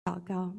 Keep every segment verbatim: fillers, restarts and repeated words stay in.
祷告。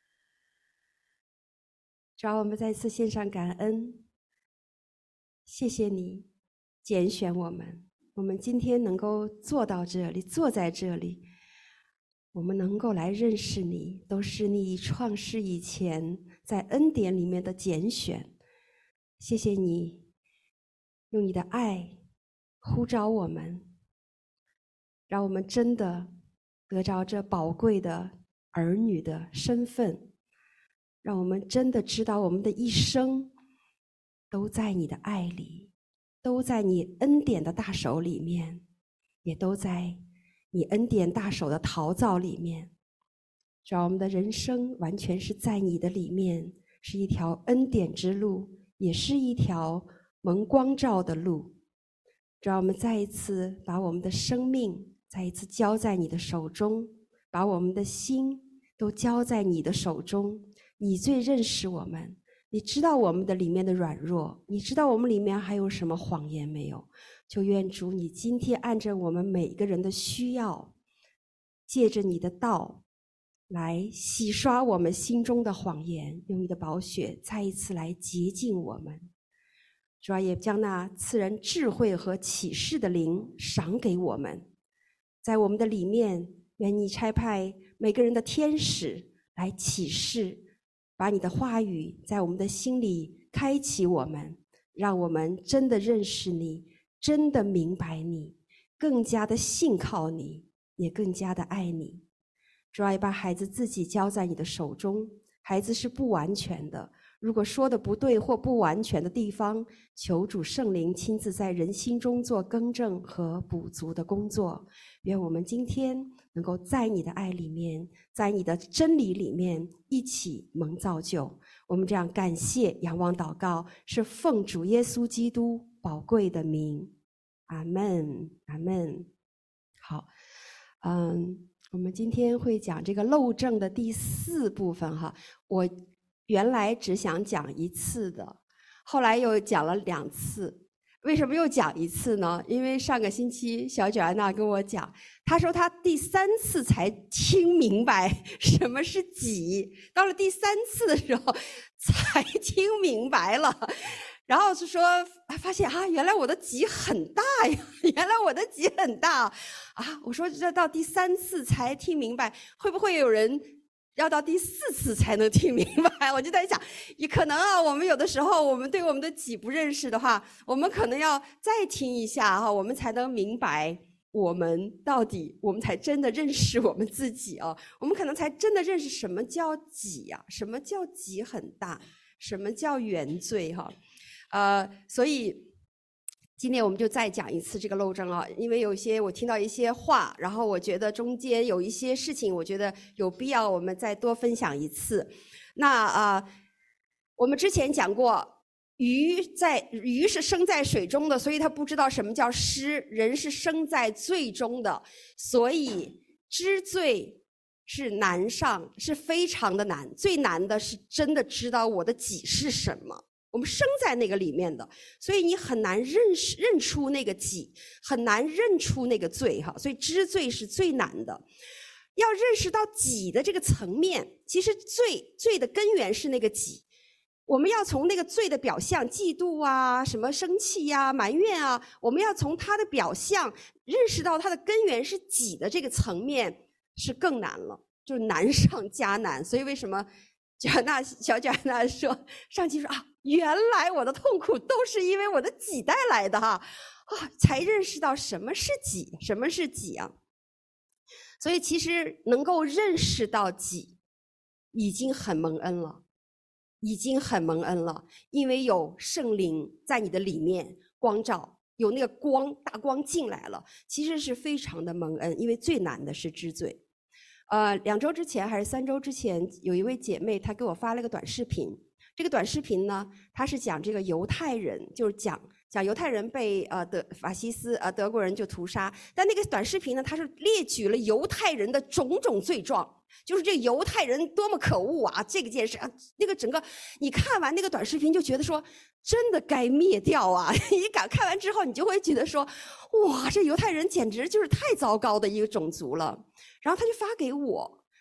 主啊，我们再次献上感恩，谢谢你拣选我们，我们今天能够坐到这里，坐在这里，我们能够来认识你，都是你创世以前在恩典里面的拣选。谢谢你用你的爱呼召我们，让我们真的得着这宝贵的儿女的身份，让我们真的知道我们的一生都在你的爱里，都在你恩典的大手里面，也都在你恩典大手的陶造里面。主啊，我们的人生完全是在你的里面，是一条恩典之路，也是一条蒙光照的路。主啊，我们再一次把我们的生命再一次交在你的手中，把我们的心都交在你的手中。你最认识我们，你知道我们的里面的软弱，你知道我们里面还有什么谎言没有。就愿主你今天按着我们每一个人的需要，借着你的道来洗刷我们心中的谎言，用你的宝血再一次来洁净我们。主啊，也将那赐人智慧和启示的灵赏给我们，在我们的里面，愿你差派每个人的天使来启示，把你的话语在我们的心里开启我们，让我们真的认识你，真的明白你，更加的信靠你，也更加的爱你。主啊，也把孩子自己交在你的手中，孩子是不完全的，如果说的不对或不完全的地方，求主圣灵亲自在人心中做更正和补足的工作。愿我们今天能够在你的爱里面，在你的真理里面一起蒙造就。我们这样感谢仰望祷告，是奉主耶稣基督宝贵的名。阿们，阿们。好，嗯，我们今天会讲这个漏证的第四部分哈。我原来只想讲一次的，后来又讲了两次。为什么又讲一次呢？因为上个星期小九安娜跟我讲，她说她第三次才听明白什么是己，到了第三次的时候才听明白了。然后就说发现啊，原来我的己很大呀，原来我的己很大啊！我说这到第三次才听明白，会不会有人要到第四次才能听明白？我就在想，也可能啊，我们有的时候我们对我们的己不认识的话，我们可能要再听一下哈，我们才能明白我们到底，我们才真的认识我们自己啊，我们可能才真的认识什么叫己呀，什么叫己很大，什么叫原罪哈。呃，所以今天我们就再讲一次这个漏证啊，因为有些我听到一些话，然后我觉得中间有一些事情，我觉得有必要我们再多分享一次。那啊、呃，我们之前讲过，鱼在鱼是生在水中的，所以它不知道什么叫湿；人是生在罪中的，所以知罪是难上，是非常的难。最难的是真的知道我的己是什么。我们生在那个里面的，所以你很难认识认出那个己，很难认出那个罪哈。所以知罪是最难的。要认识到己的这个层面，其实罪罪的根源是那个己。我们要从那个罪的表象，嫉妒啊，什么生气呀、埋怨啊，我们要从它的表象认识到它的根源是己的这个层面，是更难了，就是难上加难。所以为什么贾娜小贾娜说上期说啊，原来我的痛苦都是因为我的己带来的哈啊，才认识到什么是己，什么是己啊。所以其实能够认识到己已经很蒙恩了，已经很蒙恩了，因为有圣灵在你的里面光照，有那个光大光进来了，其实是非常的蒙恩。因为最难的是知罪。呃，两周之前还是三周之前，有一位姐妹她给我发了个短视频。这个短视频呢，她是讲这个犹太人，就是讲讲犹太人被呃德法西斯呃德国人就屠杀。但那个短视频呢，它是列举了犹太人的种种罪状，就是这犹太人多么可恶啊！这个件事啊，那个整个你看完那个短视频就觉得说，真的该灭掉啊！你敢看完之后，你就会觉得说，哇，这犹太人简直就是太糟糕的一个种族了。然后他就发给我，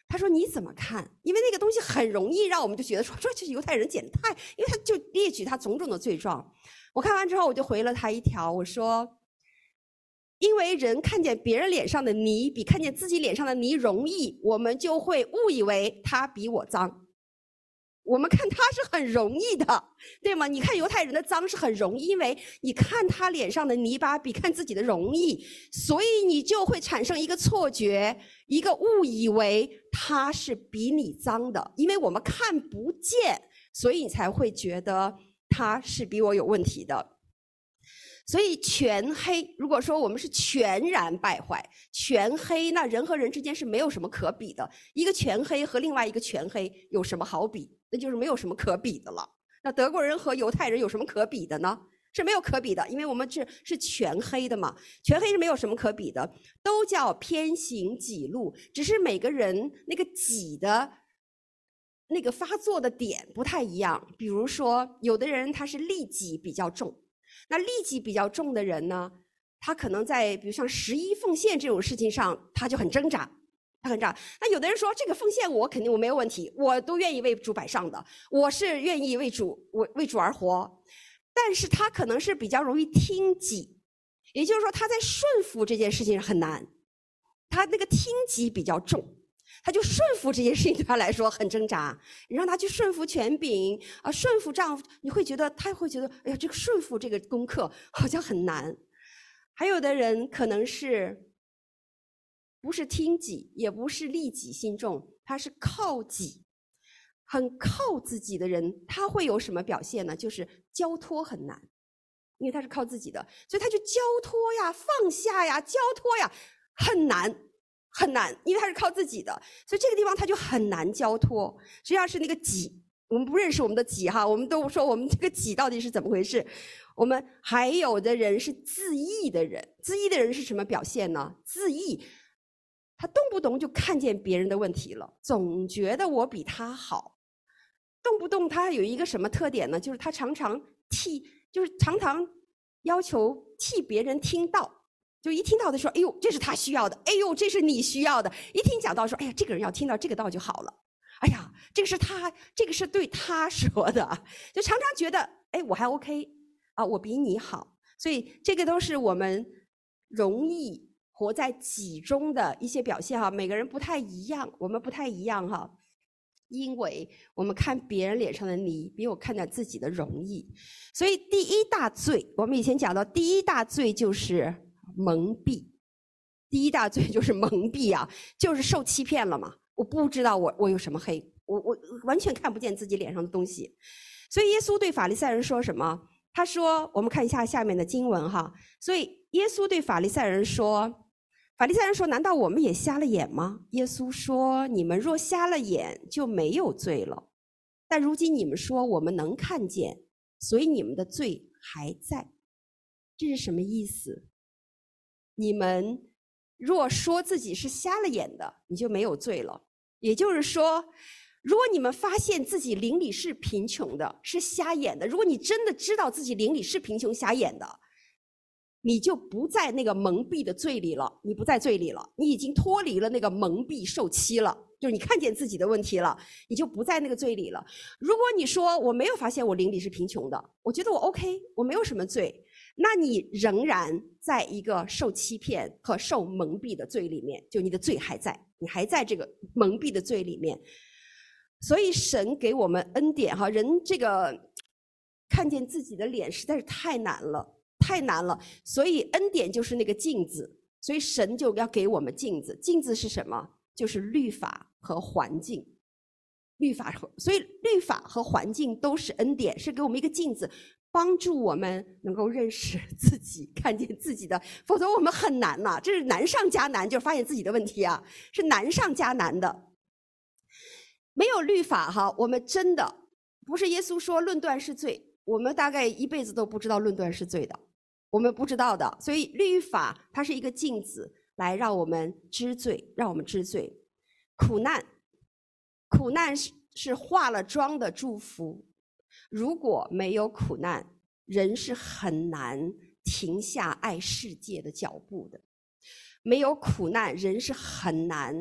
他说你怎么看？因为那个东西很容易让我们就觉得说，这就是犹太人简直太，因为他就列举他种种的罪状。我看完之后，我就回了他一条，我说，因为人看见别人脸上的泥比看见自己脸上的泥容易，我们就会误以为他比我脏。我们看他是很容易的，对吗？你看犹太人的脏是很容易，因为你看他脸上的泥巴比看自己的容易，所以你就会产生一个错觉，一个误以为他是比你脏的，因为我们看不见，所以你才会觉得他是比我有问题的。所以全黑，如果说我们是全然败坏，全黑，那人和人之间是没有什么可比的。一个全黑和另外一个全黑有什么好比？那就是没有什么可比的了。那德国人和犹太人有什么可比的呢？是没有可比的，因为我们是是全黑的嘛，全黑是没有什么可比的，都叫偏行己路，只是每个人那个己的那个发作的点不太一样。比如说，有的人他是利己比较重。那利己比较重的人呢，他可能在比如像十一奉献这种事情上，他就很挣扎，他很挣扎。那有的人说，这个奉献我肯定我没有问题，我都愿意为主摆上的，我是愿意为主为为主而活。但是他可能是比较容易听己，也就是说他在顺服这件事情很难，他那个听己比较重。他就顺服这件事情对他来说很挣扎，你让他去顺服权柄啊，顺服丈夫，你会觉得他会觉得，哎呀，这个顺服这个功课好像很难。还有的人可能是不是听己，也不是利己心重，他是靠己，很靠自己的人，他会有什么表现呢？就是交托很难，因为他是靠自己的，所以他就交托呀、放下呀、交托呀，很难。很难，因为他是靠自己的，所以这个地方他就很难交托。实际上是那个己，我们不认识我们的己哈，我们都说我们这个己到底是怎么回事。我们还有的人是自义的人，自义的人是什么表现呢？自义，他动不动就看见别人的问题了，总觉得我比他好。动不动他有一个什么特点呢？就是他常常替，就是常常要求替别人听道。就一听到的说，哎呦，这是他需要的，哎呦，这是你需要的。一听讲到说，哎呀，这个人要听到这个道就好了。哎呀，这个是他，这个是对他说的，就常常觉得，哎，我还 OK 啊，我比你好。所以这个都是我们容易活在己中的一些表现哈。每个人不太一样，我们不太一样哈。因为我们看别人脸上的泥，比我看见自己的容易。所以第一大罪，我们以前讲到，第一大罪就是蒙蔽，第一大罪就是蒙蔽啊，就是受欺骗了嘛。我不知道我我有什么黑，我我完全看不见自己脸上的东西。所以耶稣对法利赛人说什么？他说，我们看一下下面的经文哈。所以耶稣对法利赛人说，法利赛人说：“难道我们也瞎了眼吗？”耶稣说：“你们若瞎了眼，就没有罪了。但如今你们说我们能看见，所以你们的罪还在。”这是什么意思？你们若说自己是瞎了眼的，你就没有罪了。也就是说，如果你们发现自己灵里是贫穷的，是瞎眼的，如果你真的知道自己灵里是贫穷瞎眼的，你就不在那个蒙蔽的罪里了，你不在罪里了，你已经脱离了那个蒙蔽受欺了，就是你看见自己的问题了，你就不在那个罪里了。如果你说我没有发现我灵里是贫穷的，我觉得我 OK， 我没有什么罪，那你仍然在一个受欺骗和受蒙蔽的罪里面，就你的罪还在，你还在这个蒙蔽的罪里面。所以神给我们恩典哈，人这个看见自己的脸实在是太难了。太难了，所以恩典就是那个镜子，所以神就要给我们镜子。镜子是什么？就是律法和环境。律法和，所以律法和环境都是恩典，是给我们一个镜子，帮助我们能够认识自己，看见自己的，否则我们很难呐、啊，这是难上加难，就是发现自己的问题啊，是难上加难的。没有律法哈，我们真的不是耶稣说论断是罪，我们大概一辈子都不知道论断是罪的。我们不知道的，所以律法它是一个镜子，来让我们知罪，让我们知罪。苦难，苦难是是化了妆的祝福。如果没有苦难，人是很难停下爱世界的脚步的。没有苦难，人是很难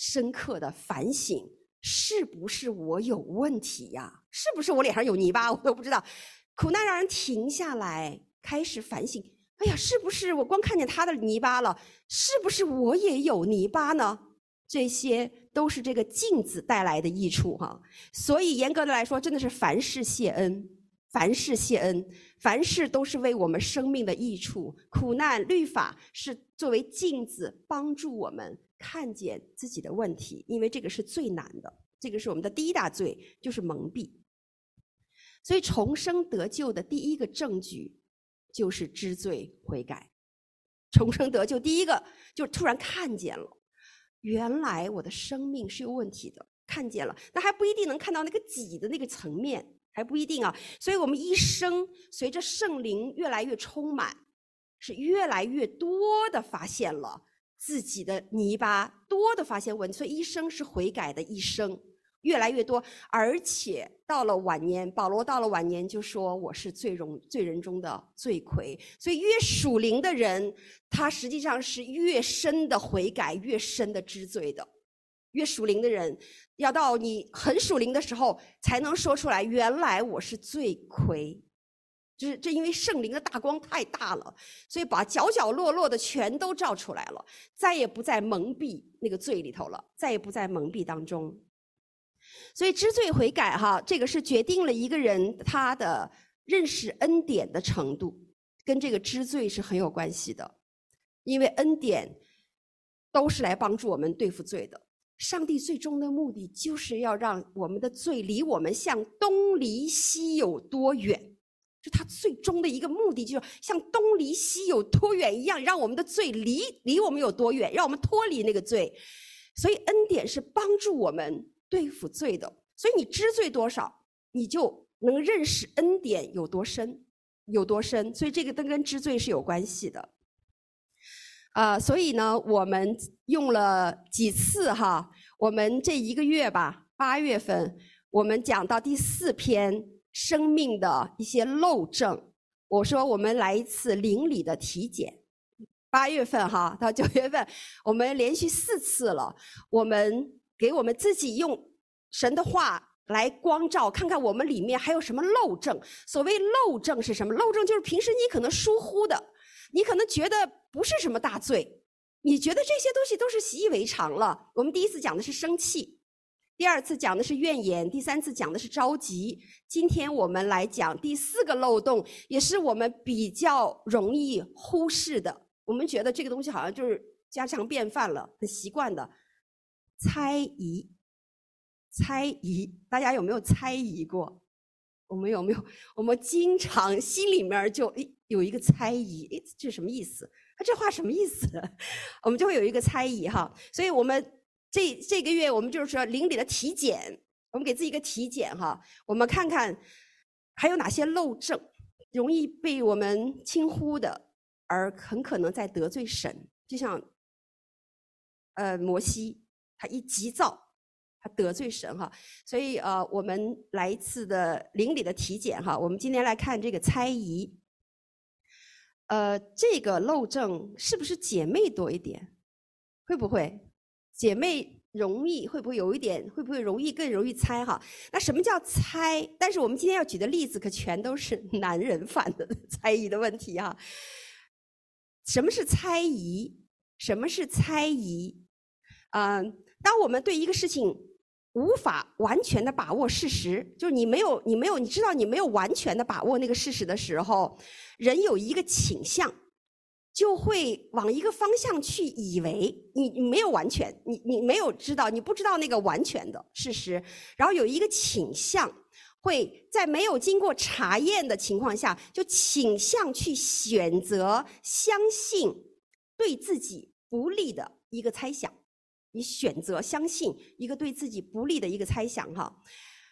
深刻的反省，是不是我有问题呀？是不是我脸上有泥巴？我都不知道。苦难让人停下来，开始反省。哎呀，是不是我光看见他的泥巴了？是不是我也有泥巴呢？这些都是这个镜子带来的益处哈。所以严格的来说，真的是凡事谢恩，凡事谢恩，凡事都是为我们生命的益处。苦难、律法是作为镜子，帮助我们看见自己的问题，因为这个是最难的，这个是我们的第一大罪，就是蒙蔽。所以重生得救的第一个证据就是知罪悔改。重生得救第一个就突然看见了，原来我的生命是有问题的，看见了，但还不一定能看到那个己的那个层面，还不一定啊。所以我们一生随着圣灵越来越充满，是越来越多的发现了自己的泥巴，多的发现问题，所以一生是悔改的一生，越来越多。而且到了晚年，保罗到了晚年就说我是罪容罪人中的罪魁。所以越属灵的人，他实际上是越深的悔改，越深的知罪的。越属灵的人，要到你很属灵的时候才能说出来，原来我是罪魁。就是这因为圣灵的大光太大了，所以把角角落落的全都照出来了，再也不在蒙蔽那个罪里头了，再也不在蒙蔽当中。所以知罪悔改哈，这个是决定了一个人他的认识恩典的程度，跟这个知罪是很有关系的。因为恩典都是来帮助我们对付罪的。上帝最终的目的就是要让我们的罪离我们像东离西有多远，就他最终的一个目的就是像东离西有多远一样，让我们的罪离离我们有多远，让我们脱离那个罪。所以恩典是帮助我们对付罪的。所以你知罪多少，你就能认识恩典有多深有多深。所以这个都跟知罪是有关系的。呃，所以呢，我们用了几次哈，我们这一个月吧，八月份，我们讲到第四篇生命的一些漏症。我说我们来一次灵里的体检。八月份哈到九月份，我们连续四次了。我们给我们自己用神的话来光照，看看我们里面还有什么漏症。所谓漏症是什么？漏症就是平时你可能疏忽的。你可能觉得不是什么大罪，你觉得这些东西都是习以为常了。我们第一次讲的是生气，第二次讲的是怨言，第三次讲的是着急。今天我们来讲第四个漏洞，也是我们比较容易忽视的。我们觉得这个东西好像就是家常便饭了，很习惯的。猜疑，猜疑，大家有没有猜疑过？我们有没有？我们经常心里面就诶有一个猜疑，诶，这是什么意思？啊，这话什么意思？我们就会有一个猜疑哈。所以我们这这个月我们就是说灵里的体检，我们给自己一个体检哈，我们看看还有哪些漏症容易被我们轻忽的，而很可能在得罪神。就像呃摩西，他一急躁，他得罪神哈。所以呃，我们来一次的灵里的体检哈。我们今天来看这个猜疑。呃，这个漏症是不是姐妹多一点？会不会？姐妹容易会不会有一点？会不会容易更容易猜哈？那什么叫猜？但是我们今天要举的例子可全都是男人犯的猜疑的问题哈。什么是猜疑？什么是猜疑？嗯、呃，当我们对一个事情无法完全的把握事实，就是你没有你没有你知道你没有完全的把握那个事实的时候，人有一个倾向，就会往一个方向去以为你你没有完全，你你没有知道，你不知道那个完全的事实，然后有一个倾向，会在没有经过查验的情况下，就倾向去选择相信对自己不利的一个猜想。你选择相信一个对自己不利的一个猜想哈，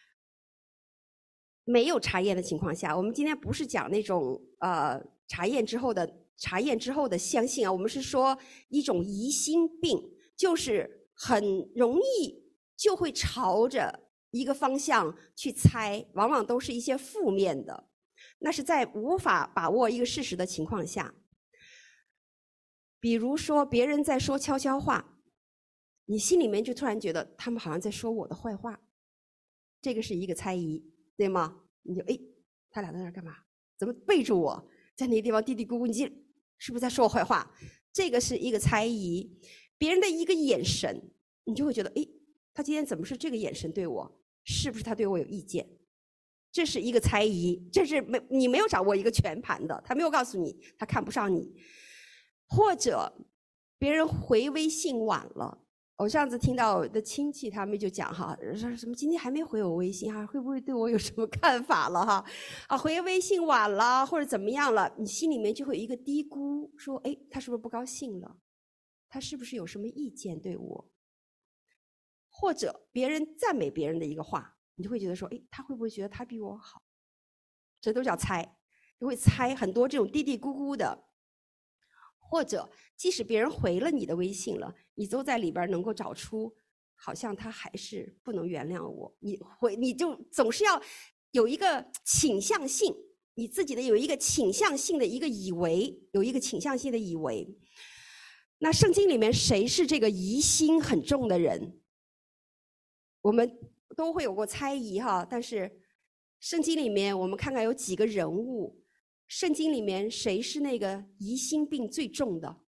没有查验的情况下，我们今天不是讲那种呃查验之后的查验之后的相信啊，我们是说一种疑心病，就是很容易就会朝着一个方向去猜，往往都是一些负面的，那是在无法把握一个事实的情况下。比如说别人在说悄悄话， 你心里面就突然觉得他们好像在说我的坏话，这个是一个猜疑，对吗？你就哎，他俩在那儿干嘛？怎么背着我在那个地方嘀嘀咕咕？你是不是在说我坏话？这个是一个猜疑。别人的一个眼神，你就会觉得哎，他今天怎么是这个眼神对我？是不是他对我有意见？这是一个猜疑，这是没你没有掌握一个全盘的，他没有告诉你他看不上你。或者别人回微信晚了，我上次听到我的亲戚他们就讲哈，说什么今天还没回我微信哈，会不会对我有什么看法了哈？啊，回微信晚了或者怎么样了，你心里面就会有一个嘀咕，说哎，他是不是不高兴了？他是不是有什么意见对我？或者别人赞美别人的一个话，你就会觉得说，哎，他会不会觉得他比我好？这都叫猜，就会猜很多这种嘀嘀咕咕的。或者即使别人回了你的微信了，你都在里边能够找出，好像他还是不能原谅我。你回你就总是要有一个倾向性，你自己的有一个倾向性的一个以为，有一个倾向性的以为。那圣经里面谁是这个疑心很重的人？我们都会有过猜疑哈，但是圣经里面我们看看有几个人物，圣经里面谁是那个疑心病最重的？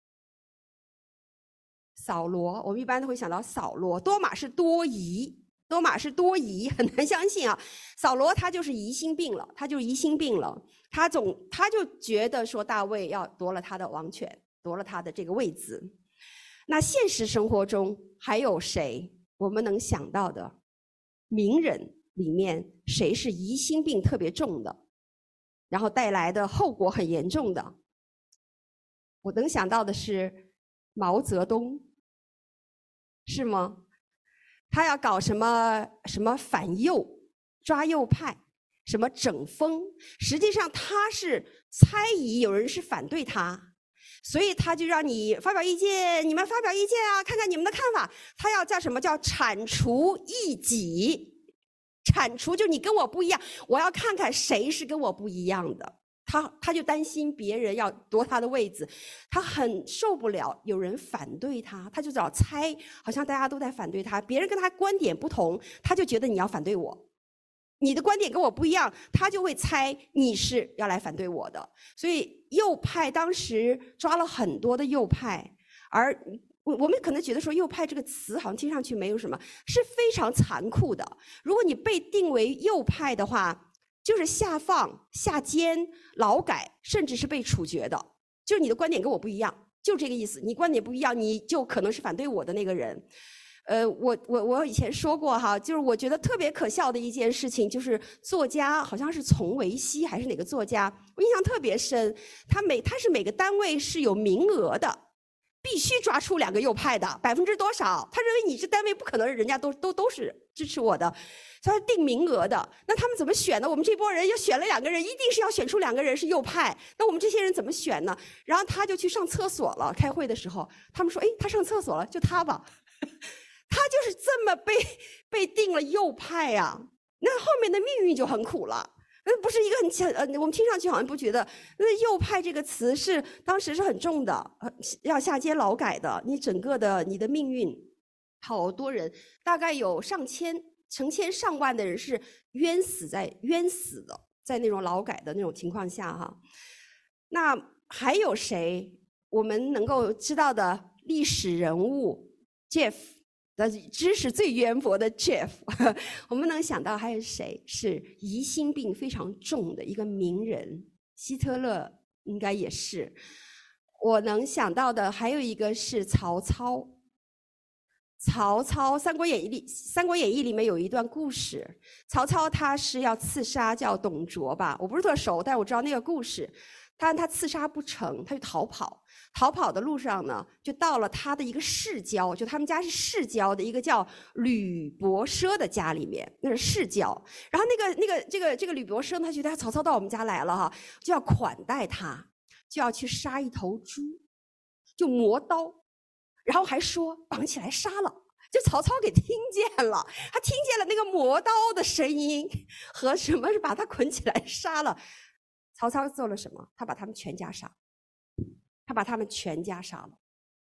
扫罗，我们一般都会想到扫罗。多马是多疑，多马是多疑，很难相信啊。扫罗他就是疑心病了，他就是疑心病了。他总他就觉得说大卫要夺了他的王权，夺了他的这个位子。那现实生活中还有谁我们能想到的名人里面谁是疑心病特别重的，然后带来的后果很严重的？我能想到的是毛泽东，是吗？他要搞什么什么反右，抓右派，什么整风，实际上他是猜疑有人是反对他，所以他就让你发表意见，你们发表意见啊，看看你们的看法。他要叫什么叫铲除异己，铲除就你跟我不一样，我要看看谁是跟我不一样的。他他就担心别人要夺他的位子，他很受不了有人反对他，他就找猜，好像大家都在反对他，别人跟他观点不同，他就觉得你要反对我，你的观点跟我不一样，他就会猜你是要来反对我的。所以右派当时抓了很多的右派，而我们可能觉得说右派这个词好像听上去没有什么，是非常残酷的。如果你被定为右派的话，就是下放、下监、劳改，甚至是被处决的。就是你的观点跟我不一样，就这个意思。你观点不一样，你就可能是反对我的那个人。呃，我我我以前说过哈，就是我觉得特别可笑的一件事情，就是作家好像是丛维熙还是哪个作家，我印象特别深。他每他是每个单位是有名额的，必须抓出两个右派的，百分之多少？他认为你这单位不可能人家都都都是支持我的。他是定名额的，那他们怎么选呢？我们这波人要选了两个人，一定是要选出两个人是右派。那我们这些人怎么选呢？然后他就去上厕所了。开会的时候，他们说：“哎，他上厕所了，就他吧。”他就是这么被被定了右派呀、啊。那后面的命运就很苦了。那不是一个很强呃，我们听上去好像不觉得。那右派这个词是当时是很重的，呃，要下监劳改的。你整个的你的命运，好多人，大概有上千。成千上万的人是冤死在冤死的，在那种劳改的那种情况下哈。那还有谁我们能够知道的历史人物 Jeff 的知识最渊博的 Jeff， 我们能想到还有谁是疑心病非常重的一个名人？希特勒应该也是。我能想到的还有一个是曹操。曹操《三国演义》里，《三国演义》里面有一段故事，曹操他是要刺杀叫董卓吧，我不是特熟，但我知道那个故事。但他刺杀不成，他就逃跑。逃跑的路上呢，就到了他的一个世交，就他们家是世交的一个叫吕伯奢的家里面，那是世交。然后那个那个这个这个吕伯奢，他觉得曹操到我们家来了哈，就要款待他，就要去杀一头猪，就磨刀。然后还说绑起来杀了，就曹操给听见了，他听见了那个磨刀的声音和什么是把他捆起来杀了。曹操做了什么？他把他们全家杀，他把他们全家杀了。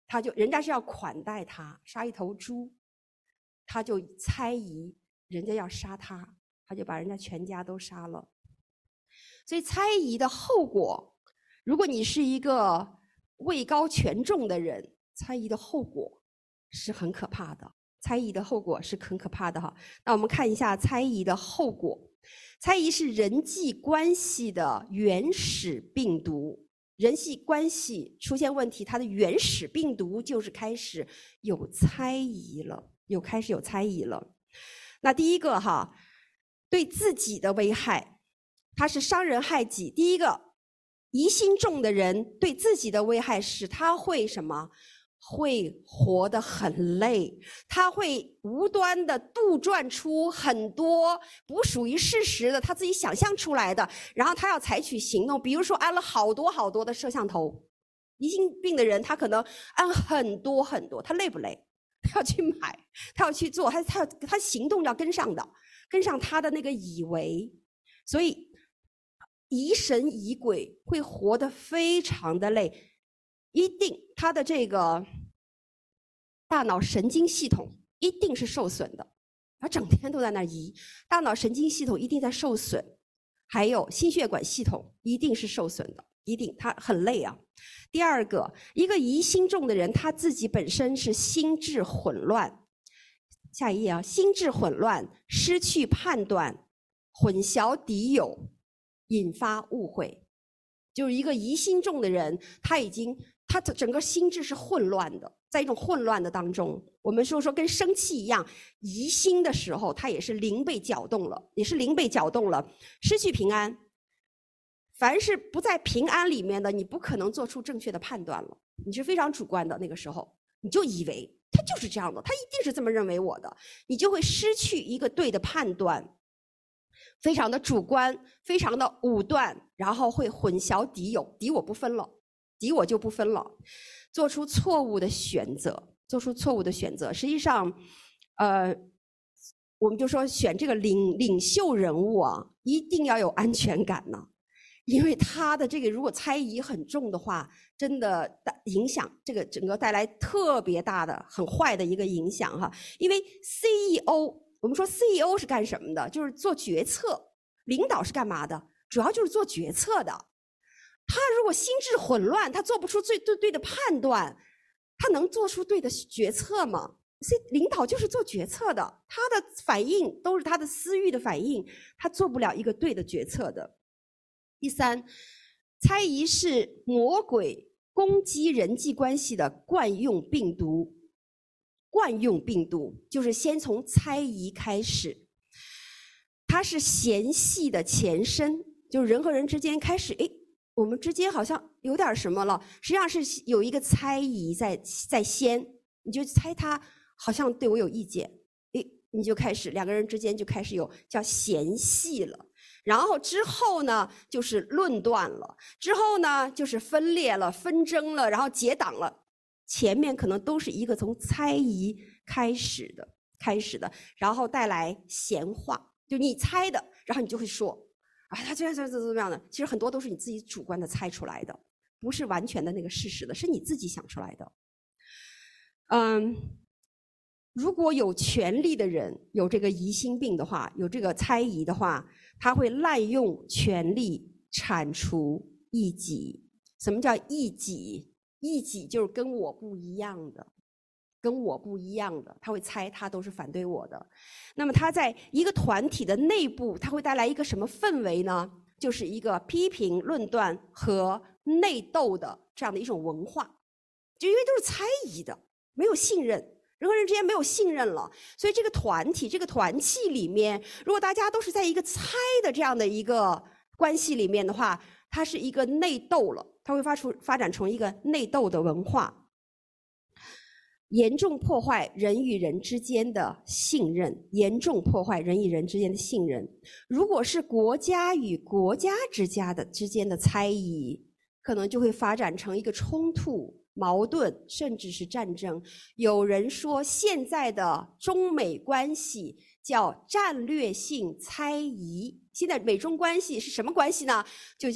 他就人家是要款待他，杀一头猪，他就猜疑人家要杀他，他就把人家全家都杀了。所以猜疑的后果，如果你是一个位高权重的人，猜疑的后果是很可怕的。猜疑的后果是很可怕的哈。那我们看一下猜疑的后果。猜疑是人际关系的原始病毒，人际关系出现问题，它的原始病毒就是开始有猜疑了，有开始有猜疑了。那第一个哈，对自己的危害，它是伤人害己。第一个，疑心重的人对自己的危害是他会什么？会活得很累，他会无端的杜撰出很多不属于事实的，他自己想象出来的，然后他要采取行动，比如说安了好多好多的摄像头。疑心病的人他可能安很多很多，他累不累？他要去买，他要去做，他他他行动要跟上的，跟上他的那个以为。所以疑神疑鬼，会活得非常的累，一定他的这个大脑神经系统一定是受损的，他整天都在那疑，大脑神经系统一定在受损，还有心血管系统一定是受损的，一定他很累啊。第二个，一个疑心重的人，他自己本身是心智混乱。下一页啊，心智混乱，失去判断，混淆敌友，引发误会。就是一个疑心重的人，他已经他的整个心智是混乱的，在一种混乱的当中。我们说说跟生气一样，疑心的时候，他也是灵被搅动了，也是灵被搅动了，失去平安。凡是不在平安里面的，你不可能做出正确的判断了，你是非常主观的。那个时候，你就以为他就是这样的，他一定是这么认为我的，你就会失去一个对的判断。非常的主观，非常的武断，然后会混淆敌友，敌我不分了，敌我就不分了，做出错误的选择，做出错误的选择。实际上，呃，我们就说选这个领领袖人物啊，一定要有安全感呢，因为他的这个如果猜疑很重的话，真的影响这个整个带来特别大的、很坏的一个影响哈。因为 C E O。我们说 C E O 是干什么的？就是做决策。领导是干嘛的？主要就是做决策的。他如果心智混乱，他做不出最对对的判断，他能做出对的决策吗？所以领导就是做决策的，他的反应都是他的私欲的反应，他做不了一个对的决策的。第三，猜疑是魔鬼攻击人际关系的惯用病毒。惯用病毒就是先从猜疑开始，它是嫌隙的前身，就是人和人之间开始，诶，我们之间好像有点什么了，实际上是有一个猜疑在在先，你就猜他好像对我有意见，诶，你就开始两个人之间就开始有叫嫌隙了，然后之后呢就是论断了，之后呢就是分裂了、纷争了，然后结党了。前面可能都是一个从猜疑开始的，开始的，然后带来闲话，就你猜的，然后你就会说，啊，他这样这样怎么样的？其实很多都是你自己主观的猜出来的，不是完全的那个事实的，是你自己想出来的。嗯，如果有权力的人有这个疑心病的话，有这个猜疑的话，他会滥用权力铲除异己。什么叫异己？异己就是跟我不一样的，跟我不一样的，他会猜他都是反对我的。那么他在一个团体的内部，他会带来一个什么氛围呢？就是一个批评、论断和内斗的这样的一种文化，就因为都是猜疑的，没有信任，人和人之间没有信任了，所以这个团体、这个团契里面，如果大家都是在一个猜的这样的一个关系里面的话，它是一个内斗了。它会发出发展成一个内斗的文化，严重破坏人与人之间的信任，严重破坏人与人之间的信任。如果是国家与国家之间的之间的猜疑，可能就会发展成一个冲突、矛盾，甚至是战争。有人说，现在的中美关系叫战略性猜疑。现在美中关系是什么关系呢？就叫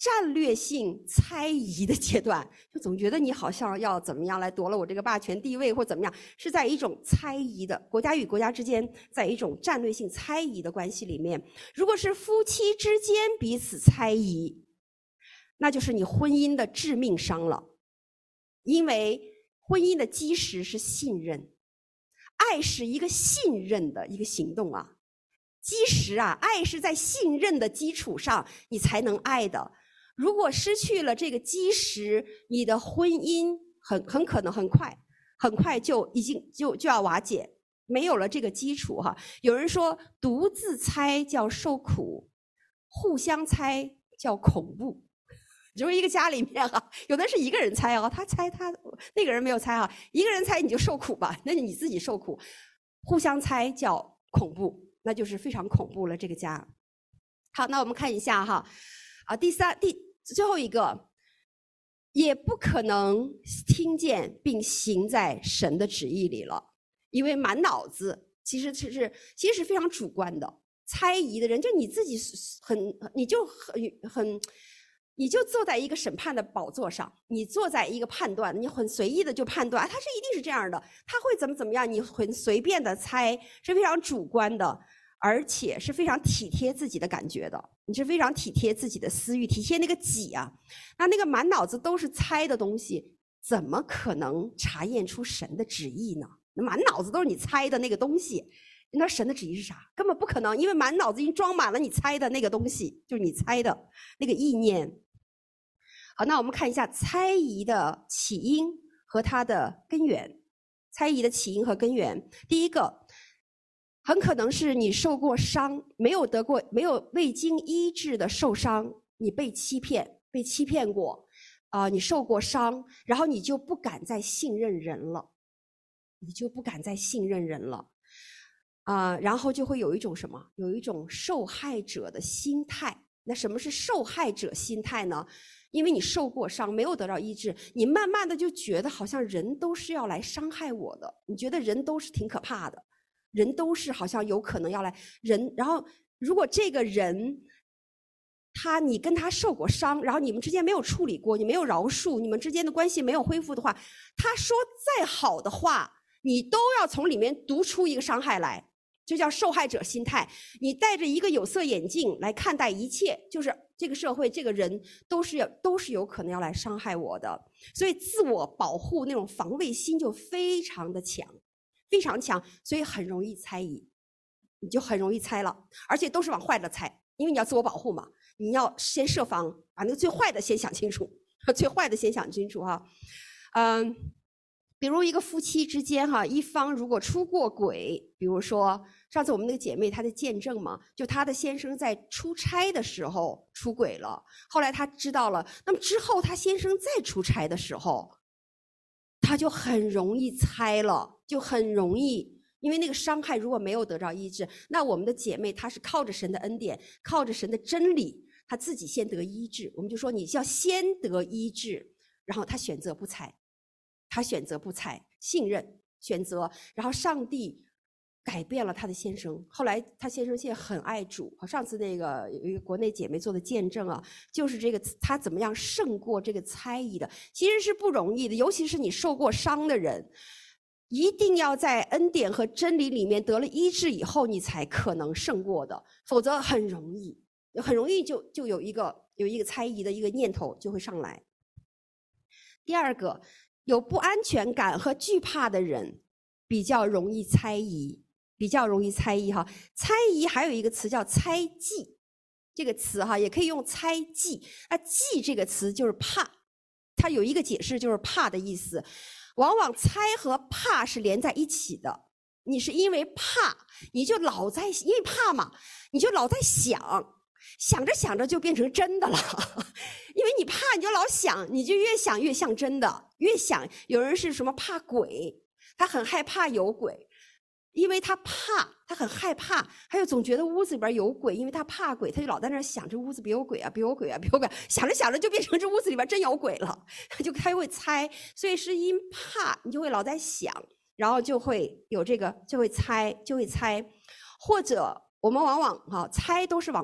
战略性猜疑的阶段，就总觉得你好像要怎么样来夺了我这个霸权地位，或怎么样，是在一种猜疑的国家与国家之间，在一种战略性猜疑的关系里面。如果是夫妻之间彼此猜疑，那就是你婚姻的致命伤了，因为婚姻的基石是信任，爱是一个信任的一个行动啊。基石啊，爱是在信任的基础上你才能爱的。如果失去了这个基石，你的婚姻很很可能很快很快就已经就就要瓦解，没有了这个基础哈。有人说独自猜叫受苦，互相猜叫恐怖。就是一个家里面哈，有的是一个人猜啊，他猜他那个人没有猜啊，一个人猜你就受苦吧，那你自己受苦。互相猜叫恐怖，那就是非常恐怖了这个家。好，那我们看一下哈，啊，第三第最后一个，也不可能听见并行在神的旨意里了，因为满脑子其实是其实是非常主观的，猜疑的人就你自己很你就很很。你就坐在一个审判的宝座上，你坐在一个判断，你很随意的就判断，啊，他是一定是这样的，他会怎么怎么样，你很随便的猜，是非常主观的，而且是非常体贴自己的感觉的，你是非常体贴自己的私欲，体贴那个己啊。那那个满脑子都是猜的东西，怎么可能查验出神的旨意呢？那满脑子都是你猜的那个东西，那神的旨意是啥？根本不可能，因为满脑子已经装满了你猜的那个东西，就是你猜的那个意念。好，那我们看一下猜疑的起因和它的根源。猜疑的起因和根源，第一个，很可能是你受过伤，没有得过，没有未经医治的受伤，你被欺骗，被欺骗过，啊、呃，你受过伤，然后你就不敢再信任人了，你就不敢再信任人了，啊、呃，然后就会有一种什么？有一种受害者的心态。那什么是受害者心态呢？因为你受过伤，没有得到医治，你慢慢的就觉得好像人都是要来伤害我的，你觉得人都是挺可怕的，人都是好像有可能要来人，然后如果这个人他你跟他受过伤，然后你们之间没有处理过，你没有饶恕，你们之间的关系没有恢复的话，他说再好的话，你都要从里面读出一个伤害来，这叫受害者心态。你戴着一个有色眼镜来看待一切，就是这个社会这个人都是要都是有可能要来伤害我的，所以自我保护那种防卫心就非常的强，非常强，所以很容易猜疑，你就很容易猜了，而且都是往坏了猜，因为你要自我保护嘛，你要先设防，把那个最坏的先想清楚，最坏的先想清楚哈，嗯。比如一个夫妻之间哈，一方如果出过轨，比如说上次我们那个姐妹她的见证嘛，就她的先生在出差的时候出轨了，后来她知道了，那么之后她先生再出差的时候，她就很容易猜了，就很容易，因为那个伤害如果没有得到医治，那我们的姐妹她是靠着神的恩典，靠着神的真理，她自己先得医治，我们就说你要先得医治，然后她选择不猜。他选择不猜，信任选择，然后上帝改变了他的先生。后来他先生现在很爱主。上次那个有一个国内姐妹做的见证啊，就是这个他怎么样胜过这个猜疑的，其实是不容易的。尤其是你受过伤的人，一定要在恩典和真理里面得了医治以后，你才可能胜过的，否则很容易，很容易就就有一个有一个猜疑的一个念头就会上来。第二个。有不安全感和惧怕的人比较容易猜疑，比较容易猜疑哈。猜疑还有一个词叫猜忌，这个词哈也可以用猜忌。那忌这个词就是怕，它有一个解释就是怕的意思。往往猜和怕是连在一起的。你是因为怕，你就老在因为怕嘛，你就老在想。想着想着就变成真的了，因为你怕你就老想，你就越想越像真的，越想。有人是什么怕鬼，他很害怕有鬼，因为他怕，他很害怕，还有总觉得屋子里边有鬼，因为他怕鬼，他就老在那想这屋子别有鬼啊，别有鬼啊，别有鬼，想着想着就变成这屋子里边真有鬼了，他就他就会猜，所以是因怕你就会老在想，然后就会有这个就会猜就会猜，或者我们往往哈猜都是往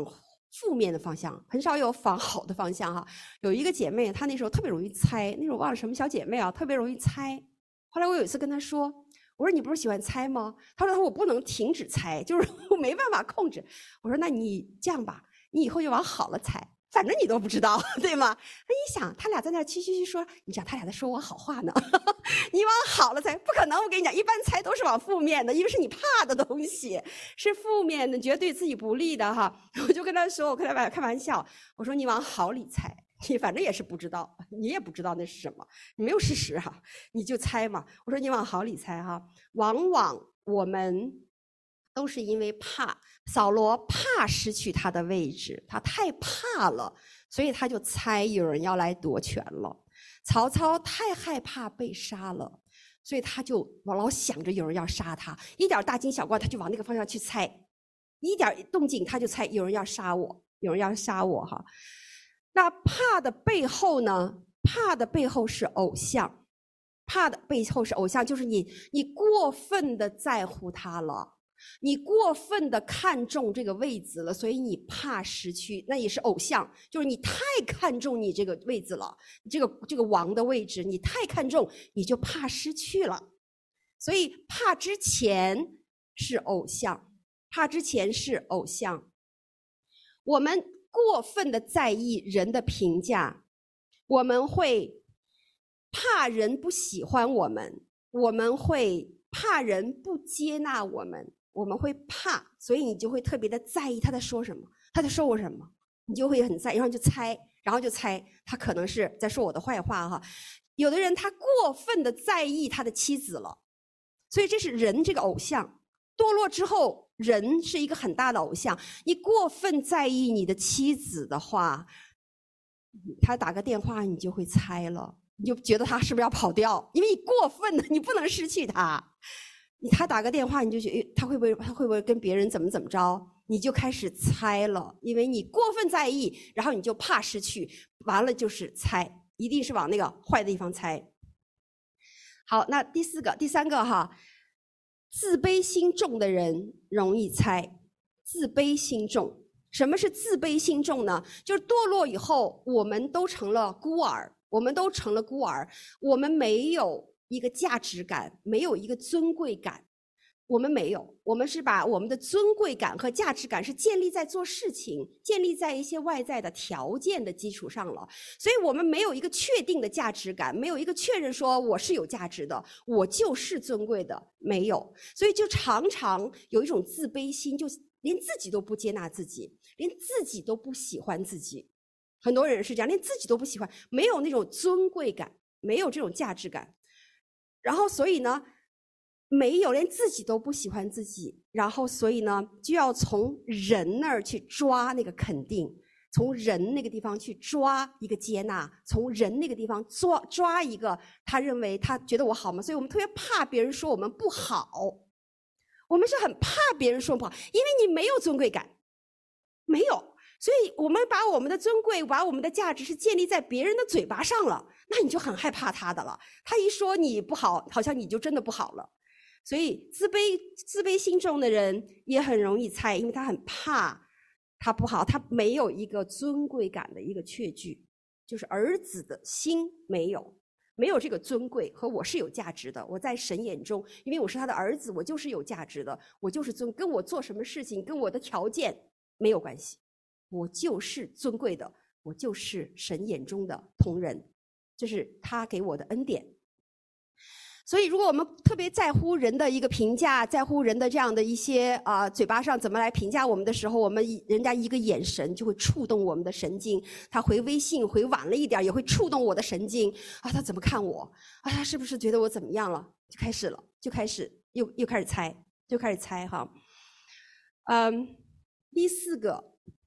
负面的方向，很少有往好的方向哈。有一个姐妹，她那时候特别容易猜，那时候忘了什么小姐妹啊，特别容易猜。后来我有一次跟她说，我说你不是喜欢猜吗？她说我不能停止猜，就是我没办法控制。我说那你这样吧，你以后就往好了猜。反正你都不知道，对吗？那你想，他俩在那嘘嘘嘘说，你知道他俩在说我好话呢。你往好了猜，不可能。我跟你讲，一般猜都是往负面的，因为是你怕的东西，是负面的，觉得对自己不利的哈。我就跟他说，我跟他开玩笑，我说你往好里猜，你反正也是不知道，你也不知道那是什么，你没有事实哈，你就猜嘛。我说你往好里猜哈，往往我们都是因为怕。扫罗怕失去他的位置，他太怕了，所以他就猜有人要来夺权了。曹操太害怕被杀了，所以他就老想着有人要杀他，一点大惊小怪他就往那个方向去猜，一点动静他就猜有人要杀我，有人要杀我哈。那怕的背后呢？怕的背后是偶像，怕的背后是偶像，就是你你过分的在乎他了。你过分的看重这个位子了，所以你怕失去，那也是偶像，就是你太看重你这个位子了，这个这个王的位置，你太看重，你就怕失去了。所以怕之前是偶像，怕之前是偶像。我们过分的在意人的评价，我们会怕人不喜欢我们，我们会怕人不接纳我们。我们会怕，所以你就会特别的在意他在说什么，他在说我什么，你就会很在意，然后就猜，然后就猜他可能是在说我的坏话哈。有的人他过分的在意他的妻子了，所以这是人这个偶像堕落之后，人是一个很大的偶像。你过分在意你的妻子的话，他打个电话你就会猜了，你就觉得他是不是要跑掉，因为你过分的，你不能失去他。他打个电话，你就觉得他会不会他会不会跟别人怎么怎么着，你就开始猜了，因为你过分在意，然后你就怕失去，完了就是猜，一定是往那个坏的地方猜。好，那第四个、第三个哈，自卑心重的人容易猜。自卑心重，什么是自卑心重呢？就是堕落以后，我们都成了孤儿，我们都成了孤儿，我们没有一个价值感，没有一个尊贵感，我们没有，我们是把我们的尊贵感和价值感是建立在做事情，建立在一些外在的条件的基础上了，所以我们没有一个确定的价值感，没有一个确认说我是有价值的，我就是尊贵的，没有，所以就常常有一种自卑心，就连自己都不接纳自己，连自己都不喜欢自己。很多人是这样，连自己都不喜欢，没有那种尊贵感，没有这种价值感。然后所以呢，没有，连自己都不喜欢自己，然后所以呢，就要从人那儿去抓那个肯定，从人那个地方去抓一个接纳，从人那个地方抓抓一个他认为他觉得我好吗？所以我们特别怕别人说我们不好，我们是很怕别人说不好，因为你没有尊贵感，没有，所以我们把我们的尊贵，把我们的价值是建立在别人的嘴巴上了，那你就很害怕他的了。他一说你不好，好像你就真的不好了。所以自卑自卑心重的人也很容易猜，因为他很怕他不好，他没有一个尊贵感的一个确据，就是儿子的心没有没有这个尊贵和我是有价值的，我在神眼中，因为我是他的儿子，我就是有价值的，我就是尊，跟我做什么事情跟我的条件没有关系，我就是尊贵的，我就是神眼中的同人，这是他给我的恩典。所以如果我们特别在乎人的一个评价，在乎人的这样的一些啊、呃、嘴巴上怎么来评价我们的时候，我们人家一个眼神就会触动我们的神经，他回微信回晚了一点也会触动我的神经啊，他怎么看我啊，他是不是觉得我怎么样了，就开始了，就开始又又开始猜，就开始猜哈。嗯，第四个，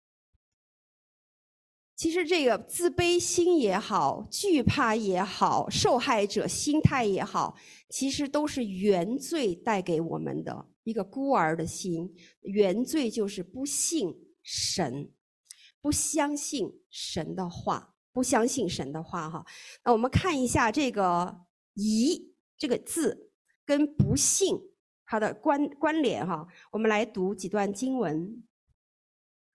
其实这个自卑心也好，惧怕也好，受害者心态也好，其实都是原罪带给我们的一个孤儿的心。原罪就是不信神，不相信神的话，不相信神的话哈。那我们看一下这个疑这个字跟不信它的关关联哈。我们来读几段经文。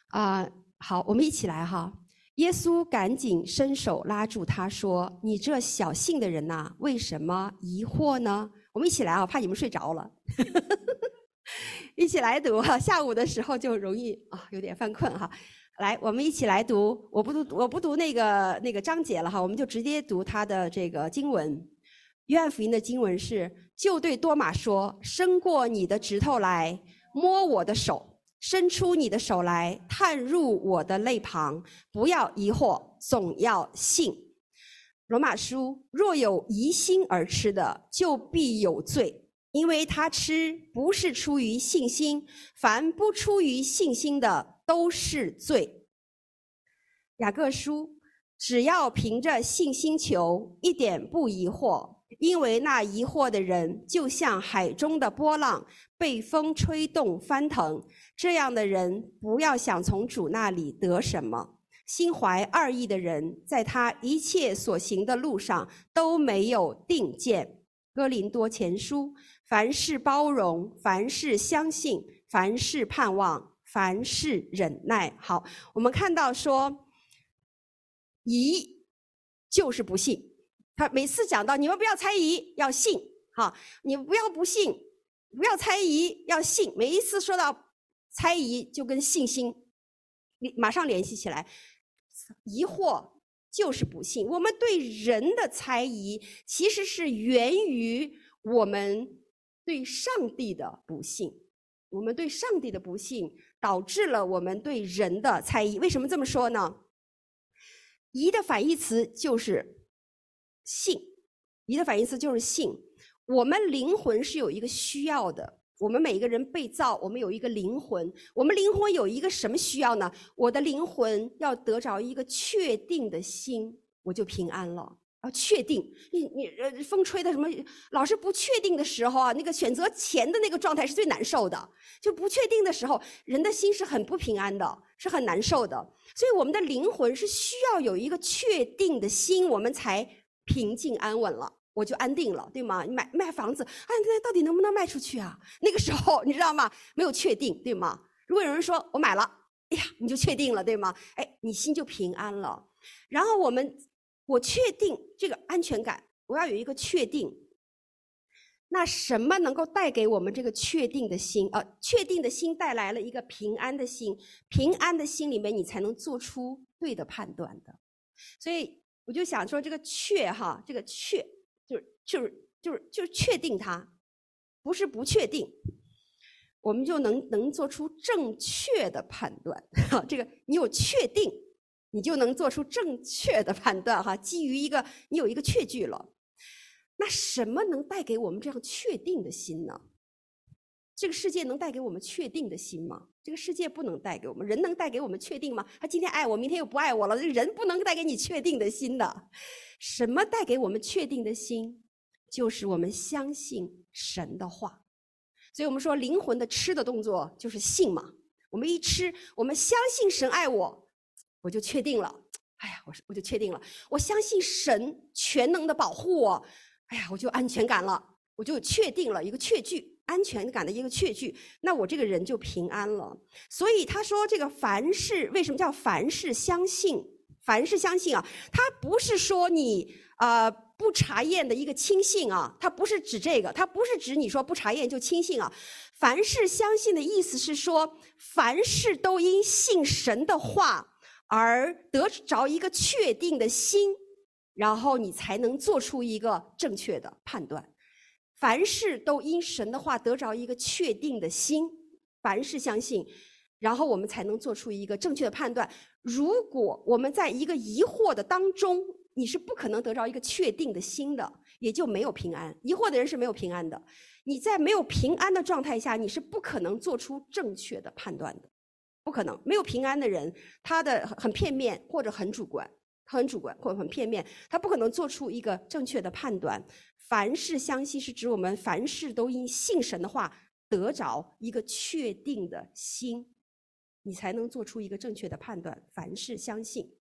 啊、呃，好，我们一起来哈。耶稣赶紧伸手拉住他说：“你这小信的人呐、啊，为什么疑惑呢？”我们一起来啊，怕你们睡着了。一起来读哈，下午的时候就容易啊有点犯困哈。来，我们一起来读，我不读我不读那个那个章节了哈，我们就直接读他的这个经文。约翰福音的经文是：就对多马说，伸过你的指头来摸我的手，伸出你的手来探入我的肋旁，不要疑惑，总要信。罗马书：若有疑心而吃的，就必有罪，因为他吃不是出于信心，凡不出于信心的都是罪。雅各书：只要凭着信心求，一点不疑惑，因为那疑惑的人就像海中的波浪，被风吹动翻腾。这样的人不要想从主那里得什么。心怀二意的人，在他一切所行的路上都没有定见。哥林多前书：凡事包容，凡事相信，凡事盼望，凡事忍耐。好，我们看到说，疑就是不信。他每次讲到你们不要猜疑，要信。好，你不要不信，不要猜疑，要信。每一次说到猜疑，就跟信心马上联系起来。疑惑就是不信。我们对人的猜疑，其实是源于我们对上帝的不信。我们对上帝的不信，导致了我们对人的猜疑。为什么这么说呢？疑的反义词就是信，疑的反义词就是信。我们灵魂是有一个需要的。我们每一个人被造，我们有一个灵魂。我们灵魂有一个什么需要呢？我的灵魂要得着一个确定的心，我就平安了。要确定，你你呃，风吹的什么，老是不确定的时候啊，那个选择前的那个状态是最难受的。就不确定的时候，人的心是很不平安的，是很难受的。所以我们的灵魂是需要有一个确定的心，我们才平静安稳了。我就安定了，对吗？你买卖房子，哎，那到底能不能卖出去啊？那个时候你知道吗？没有确定，对吗？如果有人说我买了，哎呀，你就确定了，对吗？哎，你心就平安了。然后我们，我确定这个安全感，我要有一个确定。那什么能够带给我们这个确定的心？呃，确定的心带来了一个平安的心，平安的心里面，你才能做出对的判断的。所以我就想说，这个确哈，这个确。就是就是就是就是确定它，不是不确定，我们就能能做出正确的判断。这个你有确定，你就能做出正确的判断哈。基于一个你有一个确据了，那什么能带给我们这样确定的心呢？这个世界能带给我们确定的心吗？这个世界不能带给我们。人能带给我们确定吗？他今天爱我，明天又不爱我了。人不能带给你确定的心的。什么带给我们确定的心？就是我们相信神的话。所以我们说灵魂的吃的动作就是信嘛。我们一吃，我们相信神爱我，我就确定了。哎呀，我我就确定了。我相信神全能的保护我，哎呀，我就安全感了，我就确定了一个确据。安全感的一个确据，那我这个人就平安了。所以他说这个凡事，为什么叫凡事相信？凡事相信啊，他不是说你呃不查验的一个轻信啊，他不是指这个，他不是指你说不查验就轻信啊。凡事相信的意思是说，凡事都因信神的话而得着一个确定的心，然后你才能做出一个正确的判断。凡事都因神的话得着一个确定的心，凡事相信，然后我们才能做出一个正确的判断。如果我们在一个疑惑的当中，你是不可能得着一个确定的心的，也就没有平安。疑惑的人是没有平安的。你在没有平安的状态下，你是不可能做出正确的判断的，不可能。没有平安的人，他的很片面或者很主观。很主观或者很片面，他不可能做出一个正确的判断。凡事相信是指我们凡事都因信神的话得着一个确定的心，你才能做出一个正确的判断。凡事相信。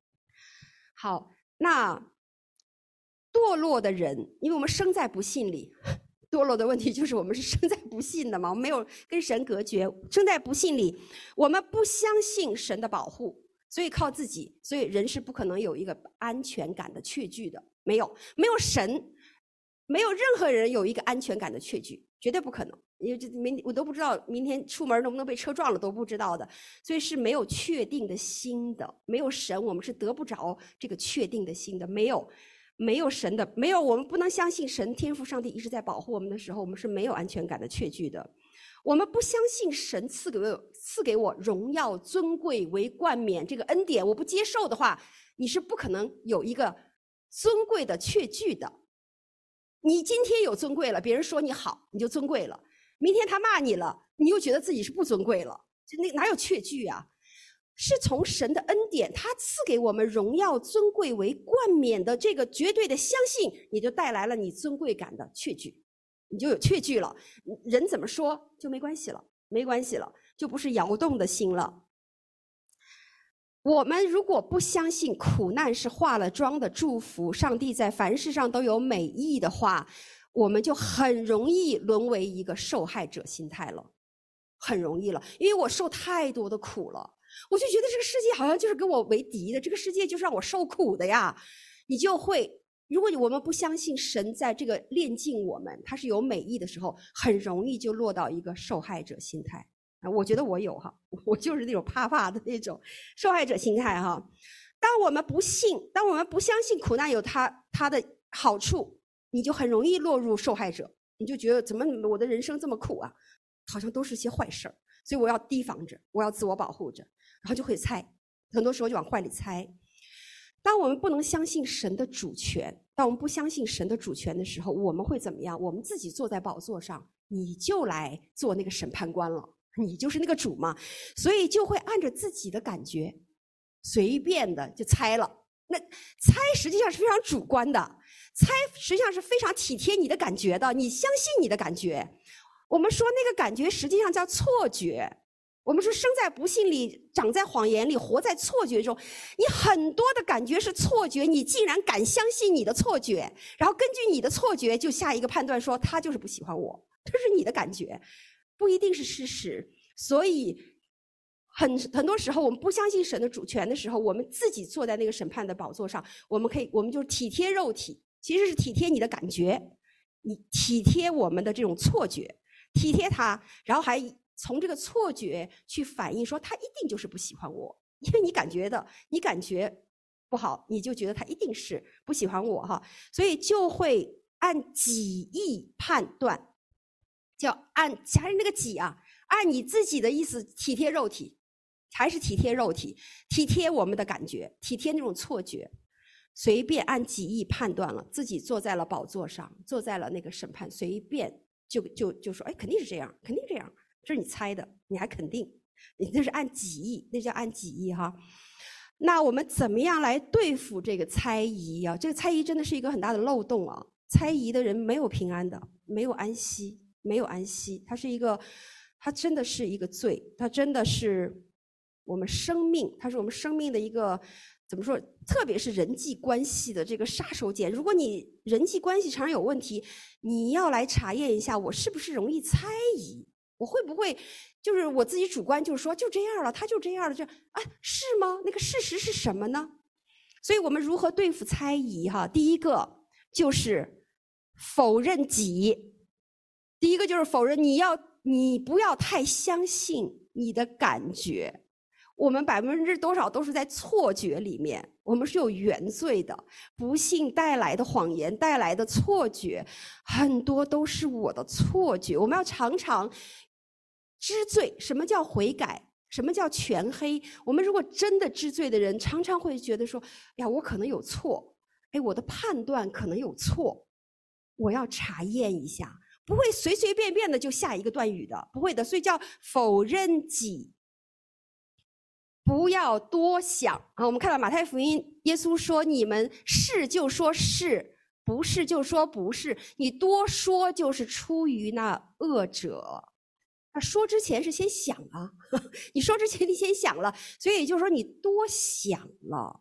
好，那堕落的人，因为我们生在不信里， 堕落的问题就是我们是生在不信的嘛，我们没有跟神隔绝，生在不信里，我们不相信神的保护，所以靠自己，所以人是不可能有一个安全感的确据的，没有，没有神，没有任何人有一个安全感的确据，绝对不可能，因为这明我都不知道明天出门能不能被车撞了都不知道的，所以是没有确定的心的，没有神，我们是得不着这个确定的心的，没有。没有神的，没有我们不能相信神天父上帝一直在保护我们的时候，我们是没有安全感的确据的。我们不相信神赐给我赐给我荣耀尊贵为冠冕这个恩典，我不接受的话，你是不可能有一个尊贵的确据的。你今天有尊贵了，别人说你好，你就尊贵了；明天他骂你了，你又觉得自己是不尊贵了，那哪有确据啊？是从神的恩典，他赐给我们荣耀尊贵为冠冕的这个绝对的相信，你就带来了你尊贵感的确据，你就有确据了。人怎么说就没关系了，没关系了，就不是摇动的心了。我们如果不相信苦难是化了妆的祝福，上帝在凡事上都有美意的话，我们就很容易沦为一个受害者心态了，很容易了，因为我受太多的苦了。我就觉得这个世界好像就是跟我为敌的，这个世界就是让我受苦的呀。你就会，如果我们不相信神在这个炼净我们，他是有美意的时候，很容易就落到一个受害者心态啊。我觉得我有哈，我就是那种怕怕的那种受害者心态哈。当我们不信，当我们不相信苦难有它它的好处，你就很容易落入受害者，你就觉得怎么我的人生这么苦啊，好像都是些坏事儿。所以我要提防着，我要自我保护着，然后就会猜，很多时候就往坏里猜。当我们不能相信神的主权，当我们不相信神的主权的时候，我们会怎么样？我们自己坐在宝座上，你就来做那个审判官了，你就是那个主嘛，所以就会按着自己的感觉随便的就猜了。那猜实际上是非常主观的，猜实际上是非常体贴你的感觉的，你相信你的感觉。我们说那个感觉实际上叫错觉，我们说生在不幸里，长在谎言里，活在错觉中。你很多的感觉是错觉，你竟然敢相信你的错觉，然后根据你的错觉就下一个判断说他就是不喜欢我，这是你的感觉，不一定是事实。所以很很多时候我们不相信神的主权的时候，我们自己坐在那个审判的宝座上，我们可以我们就体贴肉体，其实是体贴你的感觉，你体贴我们的这种错觉，体贴他，然后还从这个错觉去反映说他一定就是不喜欢我，因为你感觉的，你感觉不好，你就觉得他一定是不喜欢我哈，所以就会按己意判断，叫按还是那个己啊，按你自己的意思体贴肉体，还是体贴肉体，体贴我们的感觉，体贴那种错觉，随便按己意判断了，自己坐在了宝座上，坐在了那个审判，随便就就就说，哎，肯定是这样，肯定这样，这是你猜的，你还肯定，你这是按己意，那叫按己意哈。那我们怎么样来对付这个猜疑啊？这个猜疑真的是一个很大的漏洞啊！猜疑的人没有平安的，没有安息，没有安息，它是一个，它真的是一个罪，它真的是我们生命，它是我们生命的一个。怎么说？特别是人际关系的这个杀手锏。如果你人际关系常常有问题，你要来查验一下，我是不是容易猜疑？我会不会就是我自己主观，就是说就这样了，他就这样了，这啊是吗？那个事实是什么呢？所以我们如何对付猜疑？哈，第一个就是否认己。第一个就是否认，你要你不要太相信你的感觉。我们百分之多少都是在错觉里面，我们是有原罪的，不幸带来的谎言带来的错觉，很多都是我的错觉。我们要常常知罪。什么叫悔改？什么叫全黑？我们如果真的知罪的人，常常会觉得说，呀，我可能有错，哎，我的判断可能有错，我要查验一下，不会随随便便的就下一个断语的，不会的。所以叫否认己。不要多想啊！我们看到马太福音，耶稣说：“你们是就说是，不是就说不是。你多说就是出于那恶者。”他说之前是先想啊，你说之前你先想了，所以就是说你多想了，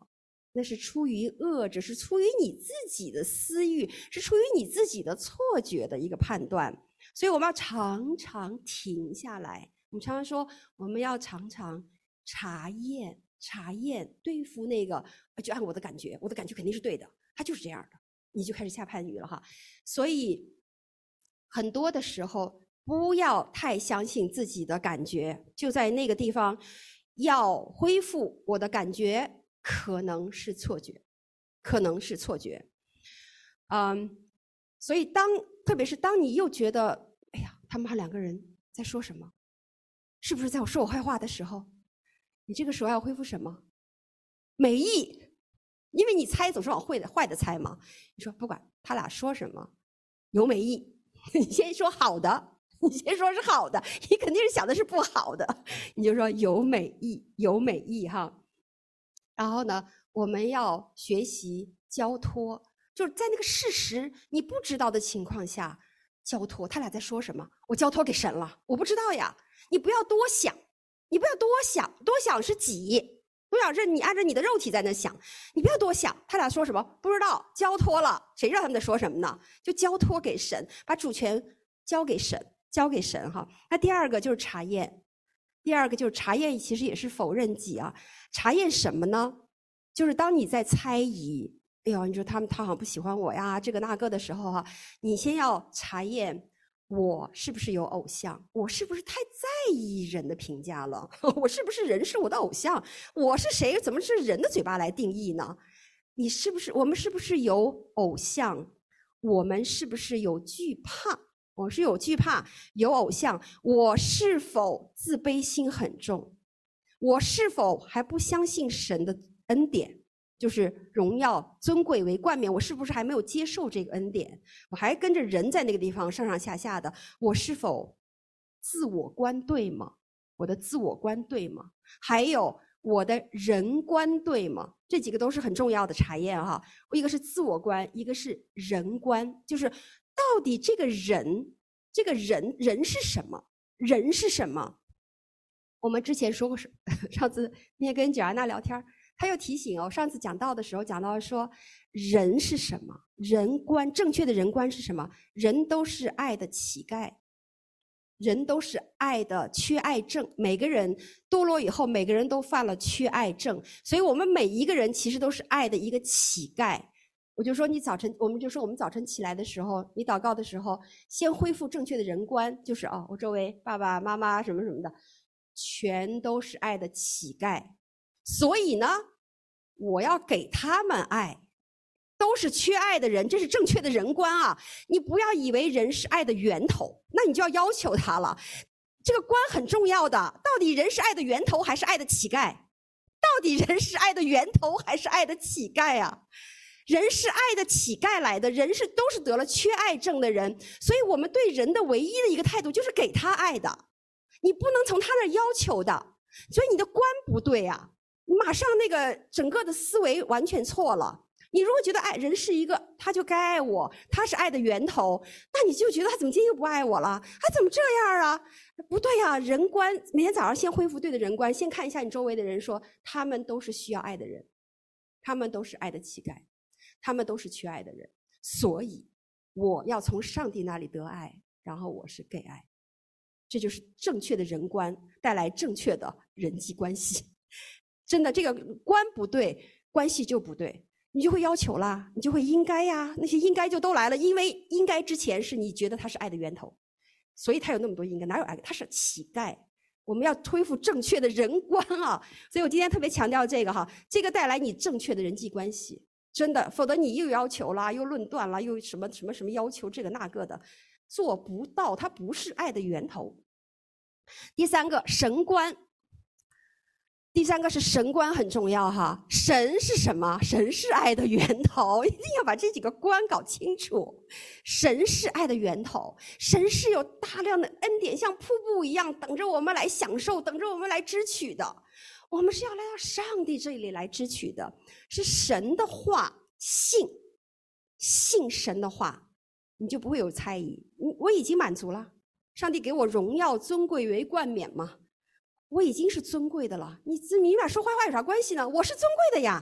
那是出于恶，只是出于你自己的私欲，是出于你自己的错觉的一个判断。所以我们要常常停下来。我们常常说，我们要常常查验、查验，对付那个，就按我的感觉，我的感觉肯定是对的，它就是这样的，你就开始下判语了哈。所以很多的时候，不要太相信自己的感觉，就在那个地方要恢复我的感觉。可能是错觉，可能是错觉，嗯，所以当特别是当你又觉得，哎呀，他们两个人在说什么，是不是在我说我坏话的时候，你这个时候要恢复什么？美意，因为你猜总是往坏的坏的猜嘛。你说不管他俩说什么，有美意，你先说好的，你先说是好的，你肯定是想的是不好的，你就说有美意，有美意哈。然后呢，我们要学习交托，就是在那个事实你不知道的情况下交托。他俩在说什么？我交托给神了，我不知道呀。你不要多想，你不要多想，多想是己，多想是你按照你的肉体在那想，你不要多想。他俩说什么？不知道，交托了，谁知道他们在说什么呢？就交托给神，把主权交给神，交给神哈。那第二个就是查验。第二个就是查验，其实也是否认己啊。查验什么呢？就是当你在猜疑，哎呦，你说他们他好像不喜欢我呀，这个那个的时候哈、啊，你先要查验我是不是有偶像，我是不是太在意人的评价了？我是不是人是我的偶像？我是谁？怎么是人的嘴巴来定义呢？你是不是？我们是不是有偶像？我们是不是有惧怕？我是有惧怕，有偶像，我是否自卑心很重？我是否还不相信神的恩典，就是荣耀尊贵为冠冕？我是不是还没有接受这个恩典？我还跟着人在那个地方上上下下的，我是否自我观对吗？我的自我观对吗？还有我的人观对吗？这几个都是很重要的查验哈。一个是自我观，一个是人观，就是到底这个人，这个人人是什么？人是什么？我们之前说过，上次那天跟九安娜聊天，他又提醒哦，上次讲到的时候讲到说，人是什么？人观，正确的人观是什么？人都是爱的乞丐。人都是爱的缺爱症，每个人堕落以后，每个人都犯了缺爱症，所以我们每一个人其实都是爱的一个乞丐。我就说你早晨，我们就说我们早晨起来的时候，你祷告的时候，先恢复正确的人观，就是哦，我周围爸爸妈妈什么什么的，全都是爱的乞丐，所以呢，我要给他们爱。都是缺爱的人，这是正确的人观啊！你不要以为人是爱的源头，那你就要要求他了。这个观很重要的，到底人是爱的源头还是爱的乞丐？到底人是爱的源头还是爱的乞丐啊？人是爱的乞丐来的，人是都是得了缺爱症的人，所以我们对人的唯一的一个态度就是给他爱的，你不能从他那儿要求的，所以你的观不对啊，你马上那个整个的思维完全错了。你如果觉得爱人是一个，他就该爱我，他是爱的源头，那你就觉得他怎么今天又不爱我了？他怎么这样啊？不对呀、啊，人观每天早上先恢复对的人观，先看一下你周围的人说，说他们都是需要爱的人，他们都是爱的乞丐，他们都是缺爱的人，所以我要从上帝那里得爱，然后我是给爱，这就是正确的人观带来正确的人际关系。真的，这个观不对，关系就不对。你就会要求啦，你就会应该呀，那些应该就都来了，因为应该之前是你觉得他是爱的源头，所以他有那么多应该，哪有爱？他是乞丐。我们要恢复正确的人观啊！所以我今天特别强调这个哈，这个带来你正确的人际关系，真的，否则你又要求啦，又论断啦，又什么什么什么要求这个那个的，做不到，它不是爱的源头。第三个，神观。第三个是神观很重要哈，神是什么？神是爱的源头，一定要把这几个观搞清楚。神是爱的源头，神是有大量的恩典，像瀑布一样等着我们来享受，等着我们来支取的。我们是要来到上帝这里来支取的，是神的话，信，信神的话，你就不会有猜疑。我已经满足了，上帝给我荣耀尊贵为冠冕嘛。我已经是尊贵的了，你你俩说坏话有啥关系呢？我是尊贵的呀，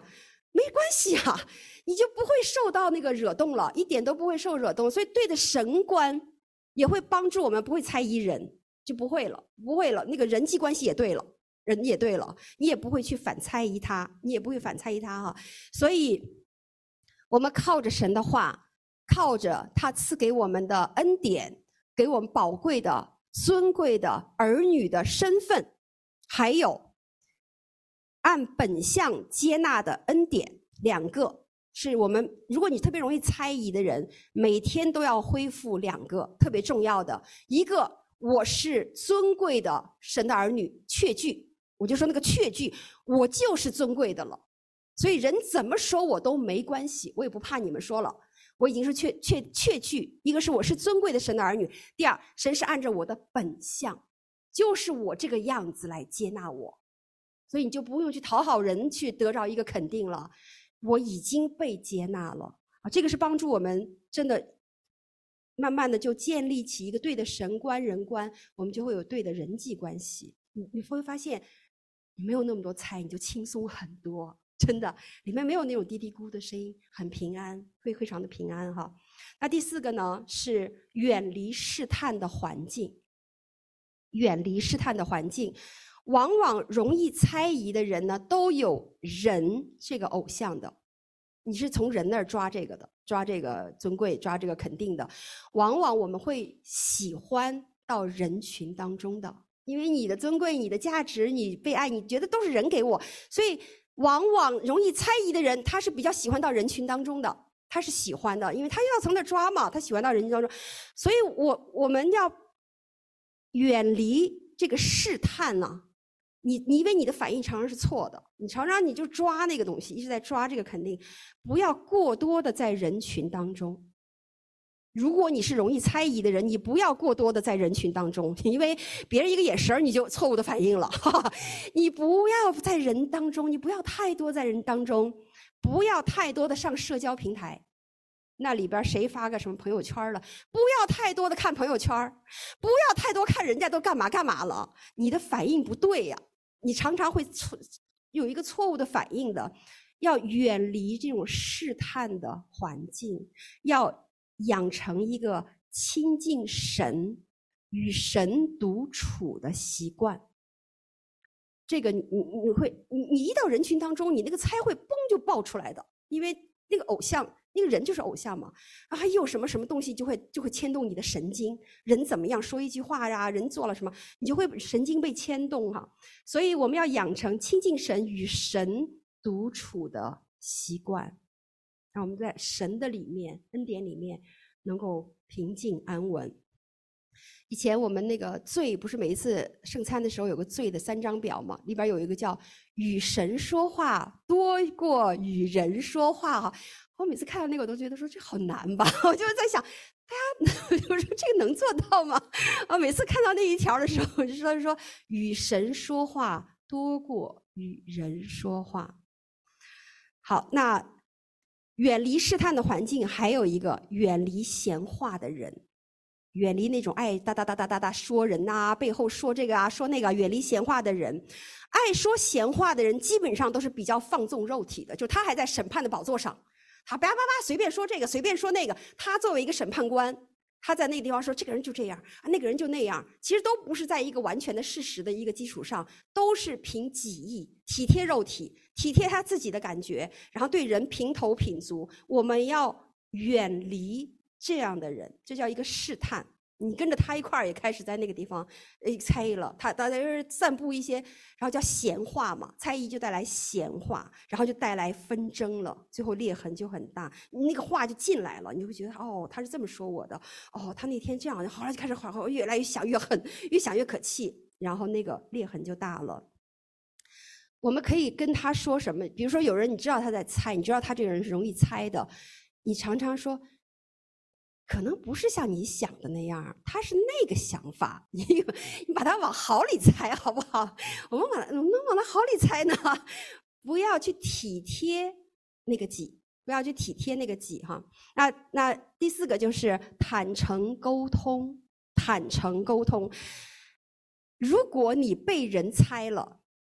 没关系啊，你就不会受到那个惹动了，一点都不会受惹动。所以对的神观也会帮助我们不会猜疑人，就不会了，不会了。那个人际关系也对了，人也对了，你也不会去反猜疑他，你也不会反猜疑他哈。所以我们靠着神的话，靠着他赐给我们的恩典，给我们宝贵的、尊贵的儿女的身份，还有按本相接纳的恩典，两个是我们，如果你特别容易猜疑的人，每天都要恢复两个特别重要的。一个，我是尊贵的神的儿女，确据，我就说那个确据，我就是尊贵的了。所以人怎么说我都没关系，我也不怕你们说了，我已经是确确确据。一个是我是尊贵的神的儿女，第二，神是按照我的本相，就是我这个样子来接纳我。所以你就不用去讨好人去得着一个肯定了，我已经被接纳了啊！这个是帮助我们真的慢慢的就建立起一个对的神观人观，我们就会有对的人际关系。你你会发现你没有那么多猜，你就轻松很多，真的里面没有那种嘀嘀咕的声音，很平安，会非常的平安哈。那第四个呢是远离试探的环境，远离试探的环境。往往容易猜疑的人呢，都有人这个偶像的，你是从人那儿抓这个的，抓这个尊贵，抓这个肯定的。往往我们会喜欢到人群当中的，因为你的尊贵、你的价值、你被爱，你觉得都是人给我，所以往往容易猜疑的人，他是比较喜欢到人群当中的，他是喜欢的，因为他要从那儿抓嘛，他喜欢到人群当中。所以我我们要远离这个试探呢、啊。你你因为你的反应常常是错的，你常常你就抓那个东西，一直在抓这个肯定，不要过多的在人群当中。如果你是容易猜疑的人，你不要过多的在人群当中，因为别人一个眼神你就错误的反应了。哈哈，你不要在人当中，你不要太多在人当中，不要太多的上社交平台。那里边谁发个什么朋友圈了，不要太多的看朋友圈，不要太多看人家都干嘛干嘛了，你的反应不对呀、啊，你常常会错有一个错误的反应的。要远离这种试探的环境，要养成一个亲近神与神独处的习惯。这个你你会你你一到人群当中，你那个猜会嘣就爆出来的，因为那个偶像。那个人就是偶像嘛，啊，还有什么什么东西就会就会牵动你的神经，人怎么样说一句话呀，人做了什么，你就会神经被牵动哈。所以我们要养成亲近神与神独处的习惯，让我们在神的里面、恩典里面能够平静安稳。以前我们那个罪不是每一次圣餐的时候有个罪的三张表嘛，里边有一个叫与神说话多过与人说话哈。我每次看到那个我都觉得说这好难吧，我就在想大家我说这个能做到吗？啊，每次看到那一条的时候我就说说与神说话多过与人说话。好，那远离试探的环境，还有一个远离闲话的人，远离那种爱哒哒哒哒哒哒说人呐、啊，背后说这个啊说那个，远离闲话的人。爱说闲话的人基本上都是比较放纵肉体的，就他还在审判的宝座上，他叭叭叭随便说这个随便说那个，他作为一个审判官，他在那个地方说这个人就这样啊，那个人就那样，其实都不是在一个完全的事实的一个基础上，都是凭己意，体贴肉体，体贴他自己的感觉，然后对人评头品足。我们要远离这样的人，这叫一个试探。你跟着他一块儿也开始在那个地方诶猜了，他大家散布一些，然后叫闲话嘛，猜疑就带来闲话，然后就带来纷争了，最后裂痕就很大，那个话就进来了，你就会觉得哦，他是这么说我的，哦，他那天这样，好了就开始好好越来越想越恨，越想越可气，然后那个裂痕就大了。我们可以跟他说什么？比如说有人你知道他在猜，你知道他这个人是容易猜的，你常常说。可能不是像你想的那样，他是那个想法，你你把它往好里猜好不好？我们把它能往它好里猜呢？不要去体贴那个己，不要去体贴那个己哈。那那第四个就是坦诚沟通，坦诚沟通。如果你被人猜了，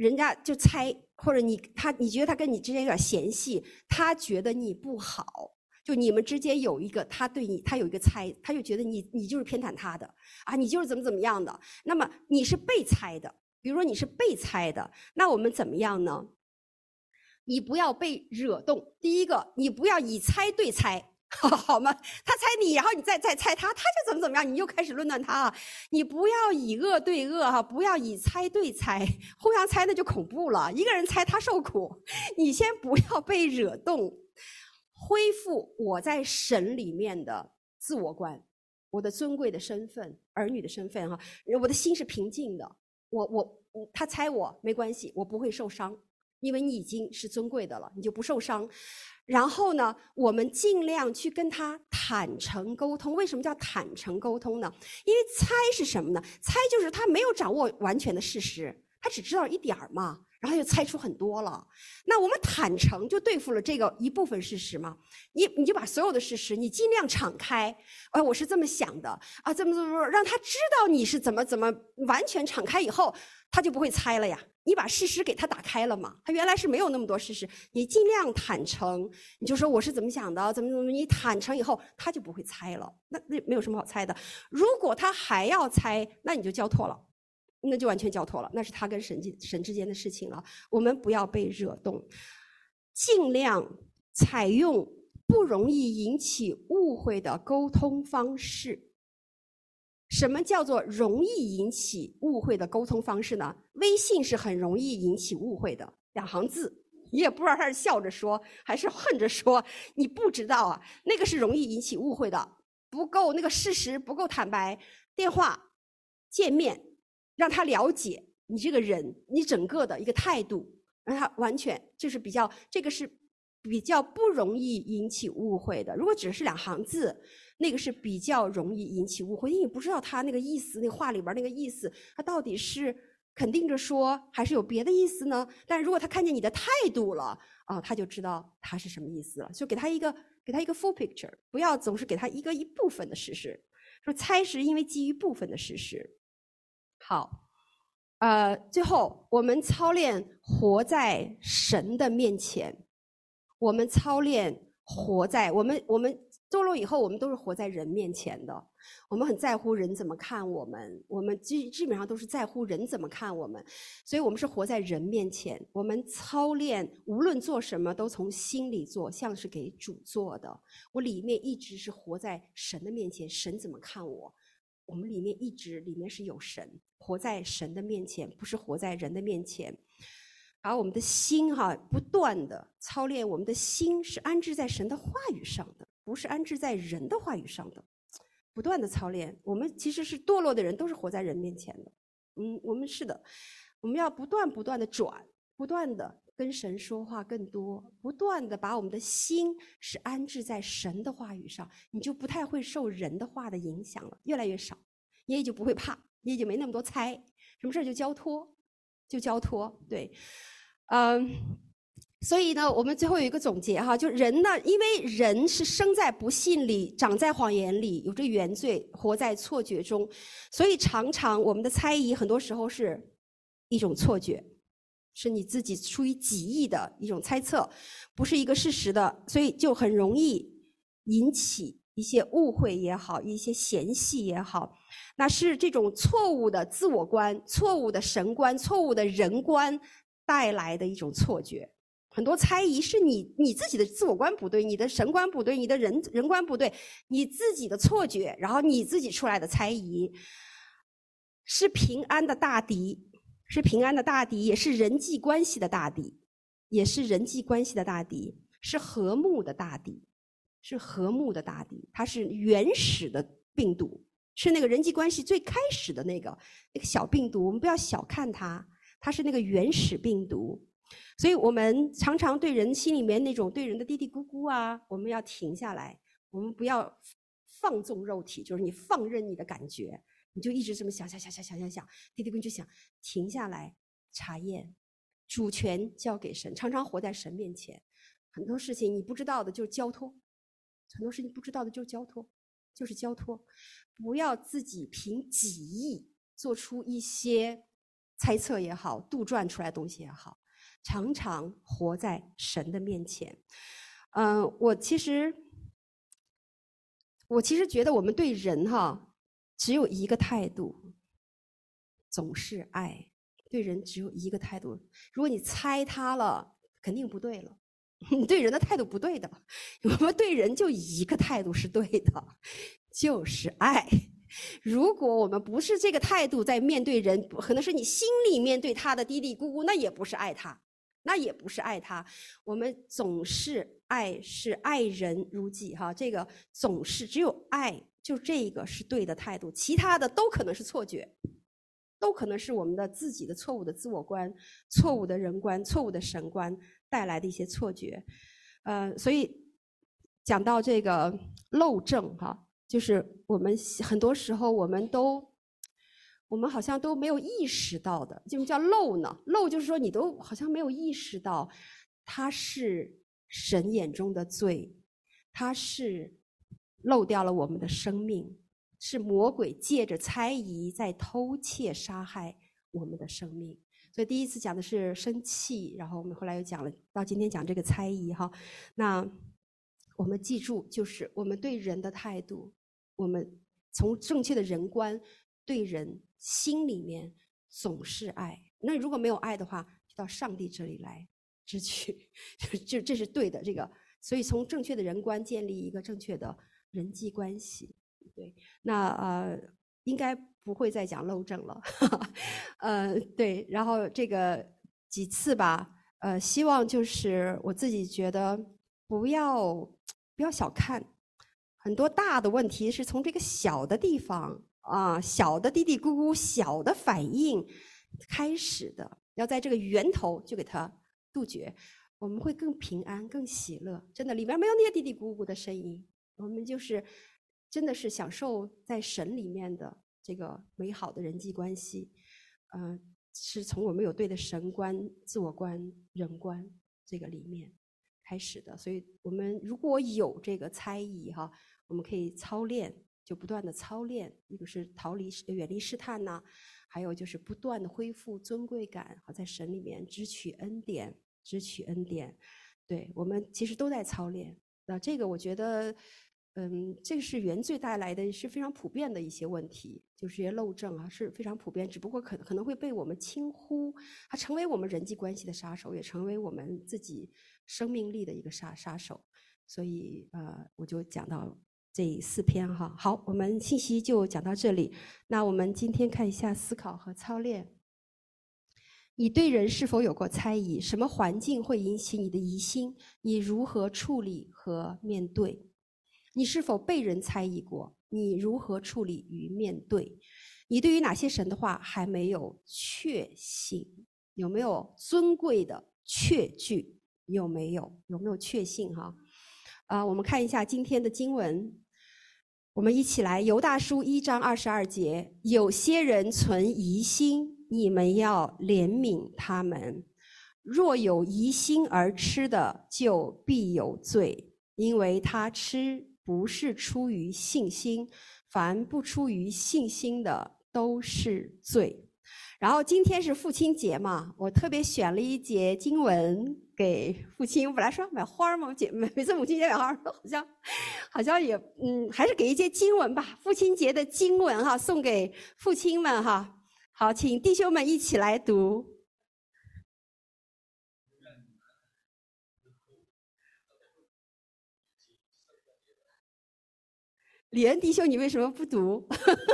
人家就猜，或者你他你觉得他跟你之间有点嫌隙，他觉得你不好，就你们之间有一个他对你他有一个猜，他就觉得你你就是偏袒他的啊，你就是怎么怎么样的。那么你是被猜的，比如说你是被猜的，那我们怎么样呢？你不要被惹动。第一个，你不要以猜对猜，好吗？他猜你，然后你再再猜他，他就怎么怎么样，你又开始论断他啊。你不要以恶对恶哈，不要以猜对猜，互相猜那就恐怖了。一个人猜他受苦，你先不要被惹动，恢复我在神里面的自我观，我的尊贵的身份，儿女的身份哈，我的心是平静的。我我他猜我没关系，我不会受伤。因为你已经是尊贵的了，你就不受伤。然后呢，我们尽量去跟他坦诚沟通。为什么叫坦诚沟通呢？因为猜是什么呢？猜就是他没有掌握完全的事实，他只知道一点嘛，然后就猜出很多了。那我们坦诚就对付了这个一部分事实嘛。你你就把所有的事实，你尽量敞开。哎，我是这么想的啊，这么这么让他知道你是怎么怎么完全敞开以后，他就不会猜了呀。你把事实给他打开了嘛，他原来是没有那么多事实，你尽量坦诚，你就说我是怎么想的，怎么怎么，你坦诚以后，他就不会猜了。那那没有什么好猜的。如果他还要猜，那你就交托了，那就完全交托了，那是他跟神神之间的事情了。我们不要被惹动，尽量采用不容易引起误会的沟通方式。什么叫做容易引起误会的沟通方式呢？微信是很容易引起误会的，两行字，你也不知道他是笑着说还是恨着说，你不知道啊，那个是容易引起误会的，不够那个事实不够坦白。电话见面，让他了解你这个人，你整个的一个态度，让他完全就是比较，这个是比较不容易引起误会的。如果只是两行字，那个是比较容易引起误会，因为你不知道他那个意思，那话里边那个意思，他到底是肯定着说，还是有别的意思呢？但是如果他看见你的态度了，啊，他就知道他是什么意思了。就给他一个，给他一个 full picture， 不要总是给他一个一部分的事实。说猜是因为基于部分的事实。好，呃，最后我们操练活在神的面前，我们操练活在我们我们。堕落以后，我们都是活在人面前的。我们很在乎人怎么看我们，我们基基本上都是在乎人怎么看我们，所以我们是活在人面前。我们操练，无论做什么都从心里做，像是给主做的。我里面一直是活在神的面前，神怎么看我？我们里面一直里面是有神，活在神的面前，不是活在人的面前。而我们的心哈，不断的操练，我们的心是安置在神的话语上的，不是安置在人的话语上的。不断的操练，我们其实是堕落的人，都是活在人面前的。嗯，我们是的，我们要不断不断的转，不断的跟神说话更多，不断的把我们的心是安置在神的话语上，你就不太会受人的话的影响了，越来越少，你也就不会怕，你也就没那么多猜，什么事就交托，就交托，对。嗯，所以呢，我们最后有一个总结哈，就人呢，因为人是生在不信里，长在谎言里，有着原罪，活在错觉中，所以常常我们的猜疑，很多时候是一种错觉，是你自己出于己意的一种猜测，不是一个事实的，所以就很容易引起一些误会也好，一些嫌隙也好，那是这种错误的自我观、错误的神观、错误的人观带来的一种错觉。很多猜疑是你你自己的自我观不对，你的神观不对，你的人人观不对，你自己的错觉，然后你自己出来的猜疑，是平安的大敌，是平安的大敌，也是人际关系的大敌，也是人际关系的大敌，是和睦的大敌，是和睦的大敌，它是原始的病毒，是那个人际关系最开始的那个那个小病毒，我们不要小看它，它是那个原始病毒。所以我们常常对人心里面那种对人的嘀嘀咕咕啊，我们要停下来，我们不要放纵肉体，就是你放任你的感觉，你就一直这么想想想想想想想，嘀嘀咕咕就想，停下来查验，主权交给神，常常活在神面前，很多事情你不知道的就交托，很多事情不知道的就交托，就是交托，不要自己凭己意做出一些猜测也好，杜撰出来的东西也好，常常活在神的面前。嗯、呃，我其实，我其实觉得我们对人哈，只有一个态度，总是爱。对人只有一个态度，如果你猜他了，肯定不对了。你对人的态度不对的，我们对人就一个态度是对的，就是爱。如果我们不是这个态度在面对人，可能是你心里面对他的嘀嘀咕咕，那也不是爱他，那也不是爱他。我们总是爱，是爱人如己哈。这个总是只有爱，就这个是对的态度，其他的都可能是错觉，都可能是我们的自己的错误的自我观、错误的人观、错误的神观带来的一些错觉。呃，所以讲到这个漏证哈，就是我们很多时候我们都我们好像都没有意识到的，就叫漏呢？漏就是说你都好像没有意识到，它是神眼中的罪，它是漏掉了我们的生命，是魔鬼借着猜疑在偷窃杀害我们的生命。所以第一次讲的是生气，然后我们后来又讲了，到今天讲这个猜疑哈。那我们记住，就是我们对人的态度，我们从正确的人观对人，心里面总是爱。那如果没有爱的话，就到上帝这里来支取，就这是对的。这个，所以从正确的人观建立一个正确的人际关系。对，那呃，应该不会再讲漏证了。呃，对，然后这个几次吧，呃，希望就是我自己觉得不要不要小看，很多大的问题是从这个小的地方啊，小的嘀嘀咕咕、小的反应开始的，要在这个源头就给它杜绝，我们会更平安、更喜乐。真的，里边没有那些嘀嘀咕咕的声音，我们就是真的是享受在神里面的这个美好的人际关系。呃，是从我们有对的神观、自我观、人观这个里面开始的。所以我们如果有这个猜疑哈，我们可以操练，就不断的操练，一个是逃离远离试探呐、啊，还有就是不断的恢复尊贵感，好在神里面支取恩典，支取恩典。对，我们其实都在操练。那这个我觉得嗯，这个是原罪带来的，是非常普遍的一些问题，就是这些漏证啊，是非常普遍。只不过可可能会被我们轻忽，它成为我们人际关系的杀手，也成为我们自己生命力的一个杀杀手。所以呃，我就讲到这四篇哈。好，我们信息就讲到这里。那我们今天看一下思考和操练。你对人是否有过猜疑？什么环境会引起你的疑心？你如何处理和面对？你是否被人猜疑过？你如何处理与面对？你对于哪些神的话还没有确信？有没有尊贵的确据？有没有？有没有确信哈？啊，我们看一下今天的经文。我们一起来，犹大书一章二十二节，有些人存疑心，你们要怜悯他们。若有疑心而吃的，就必有罪，因为他吃不是出于信心，凡不出于信心的都是罪。然后今天是父亲节嘛，我特别选了一节经文给父亲。我本来说买花嘛，姐每每次母亲节买花，好像好像也嗯，还是给一节经文吧。父亲节的经文哈，送给父亲们哈。好，请弟兄们一起来读。李恩弟兄，你为什么不读？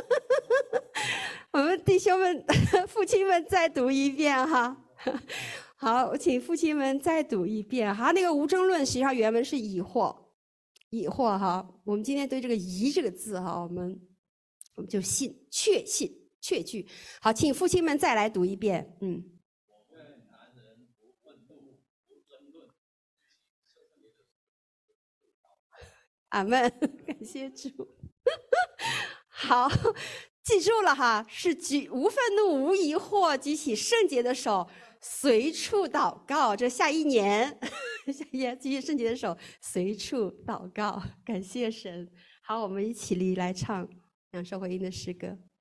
我们弟兄们、父亲们再读一遍哈。好，请父亲们再读一遍哈。那个无争论实际上原文是疑惑，疑惑哈。我们今天对这个疑这个字哈，我们我们就信，确信，确据。好，请父亲们再来读一遍。嗯。阿们，感谢主。好，记住了哈，是举无愤怒、无疑惑，举起圣洁的手，随处祷告。这下一年，下一年举起圣洁的手，随处祷告。感谢神。好，我们一起立来唱两首回应的诗歌。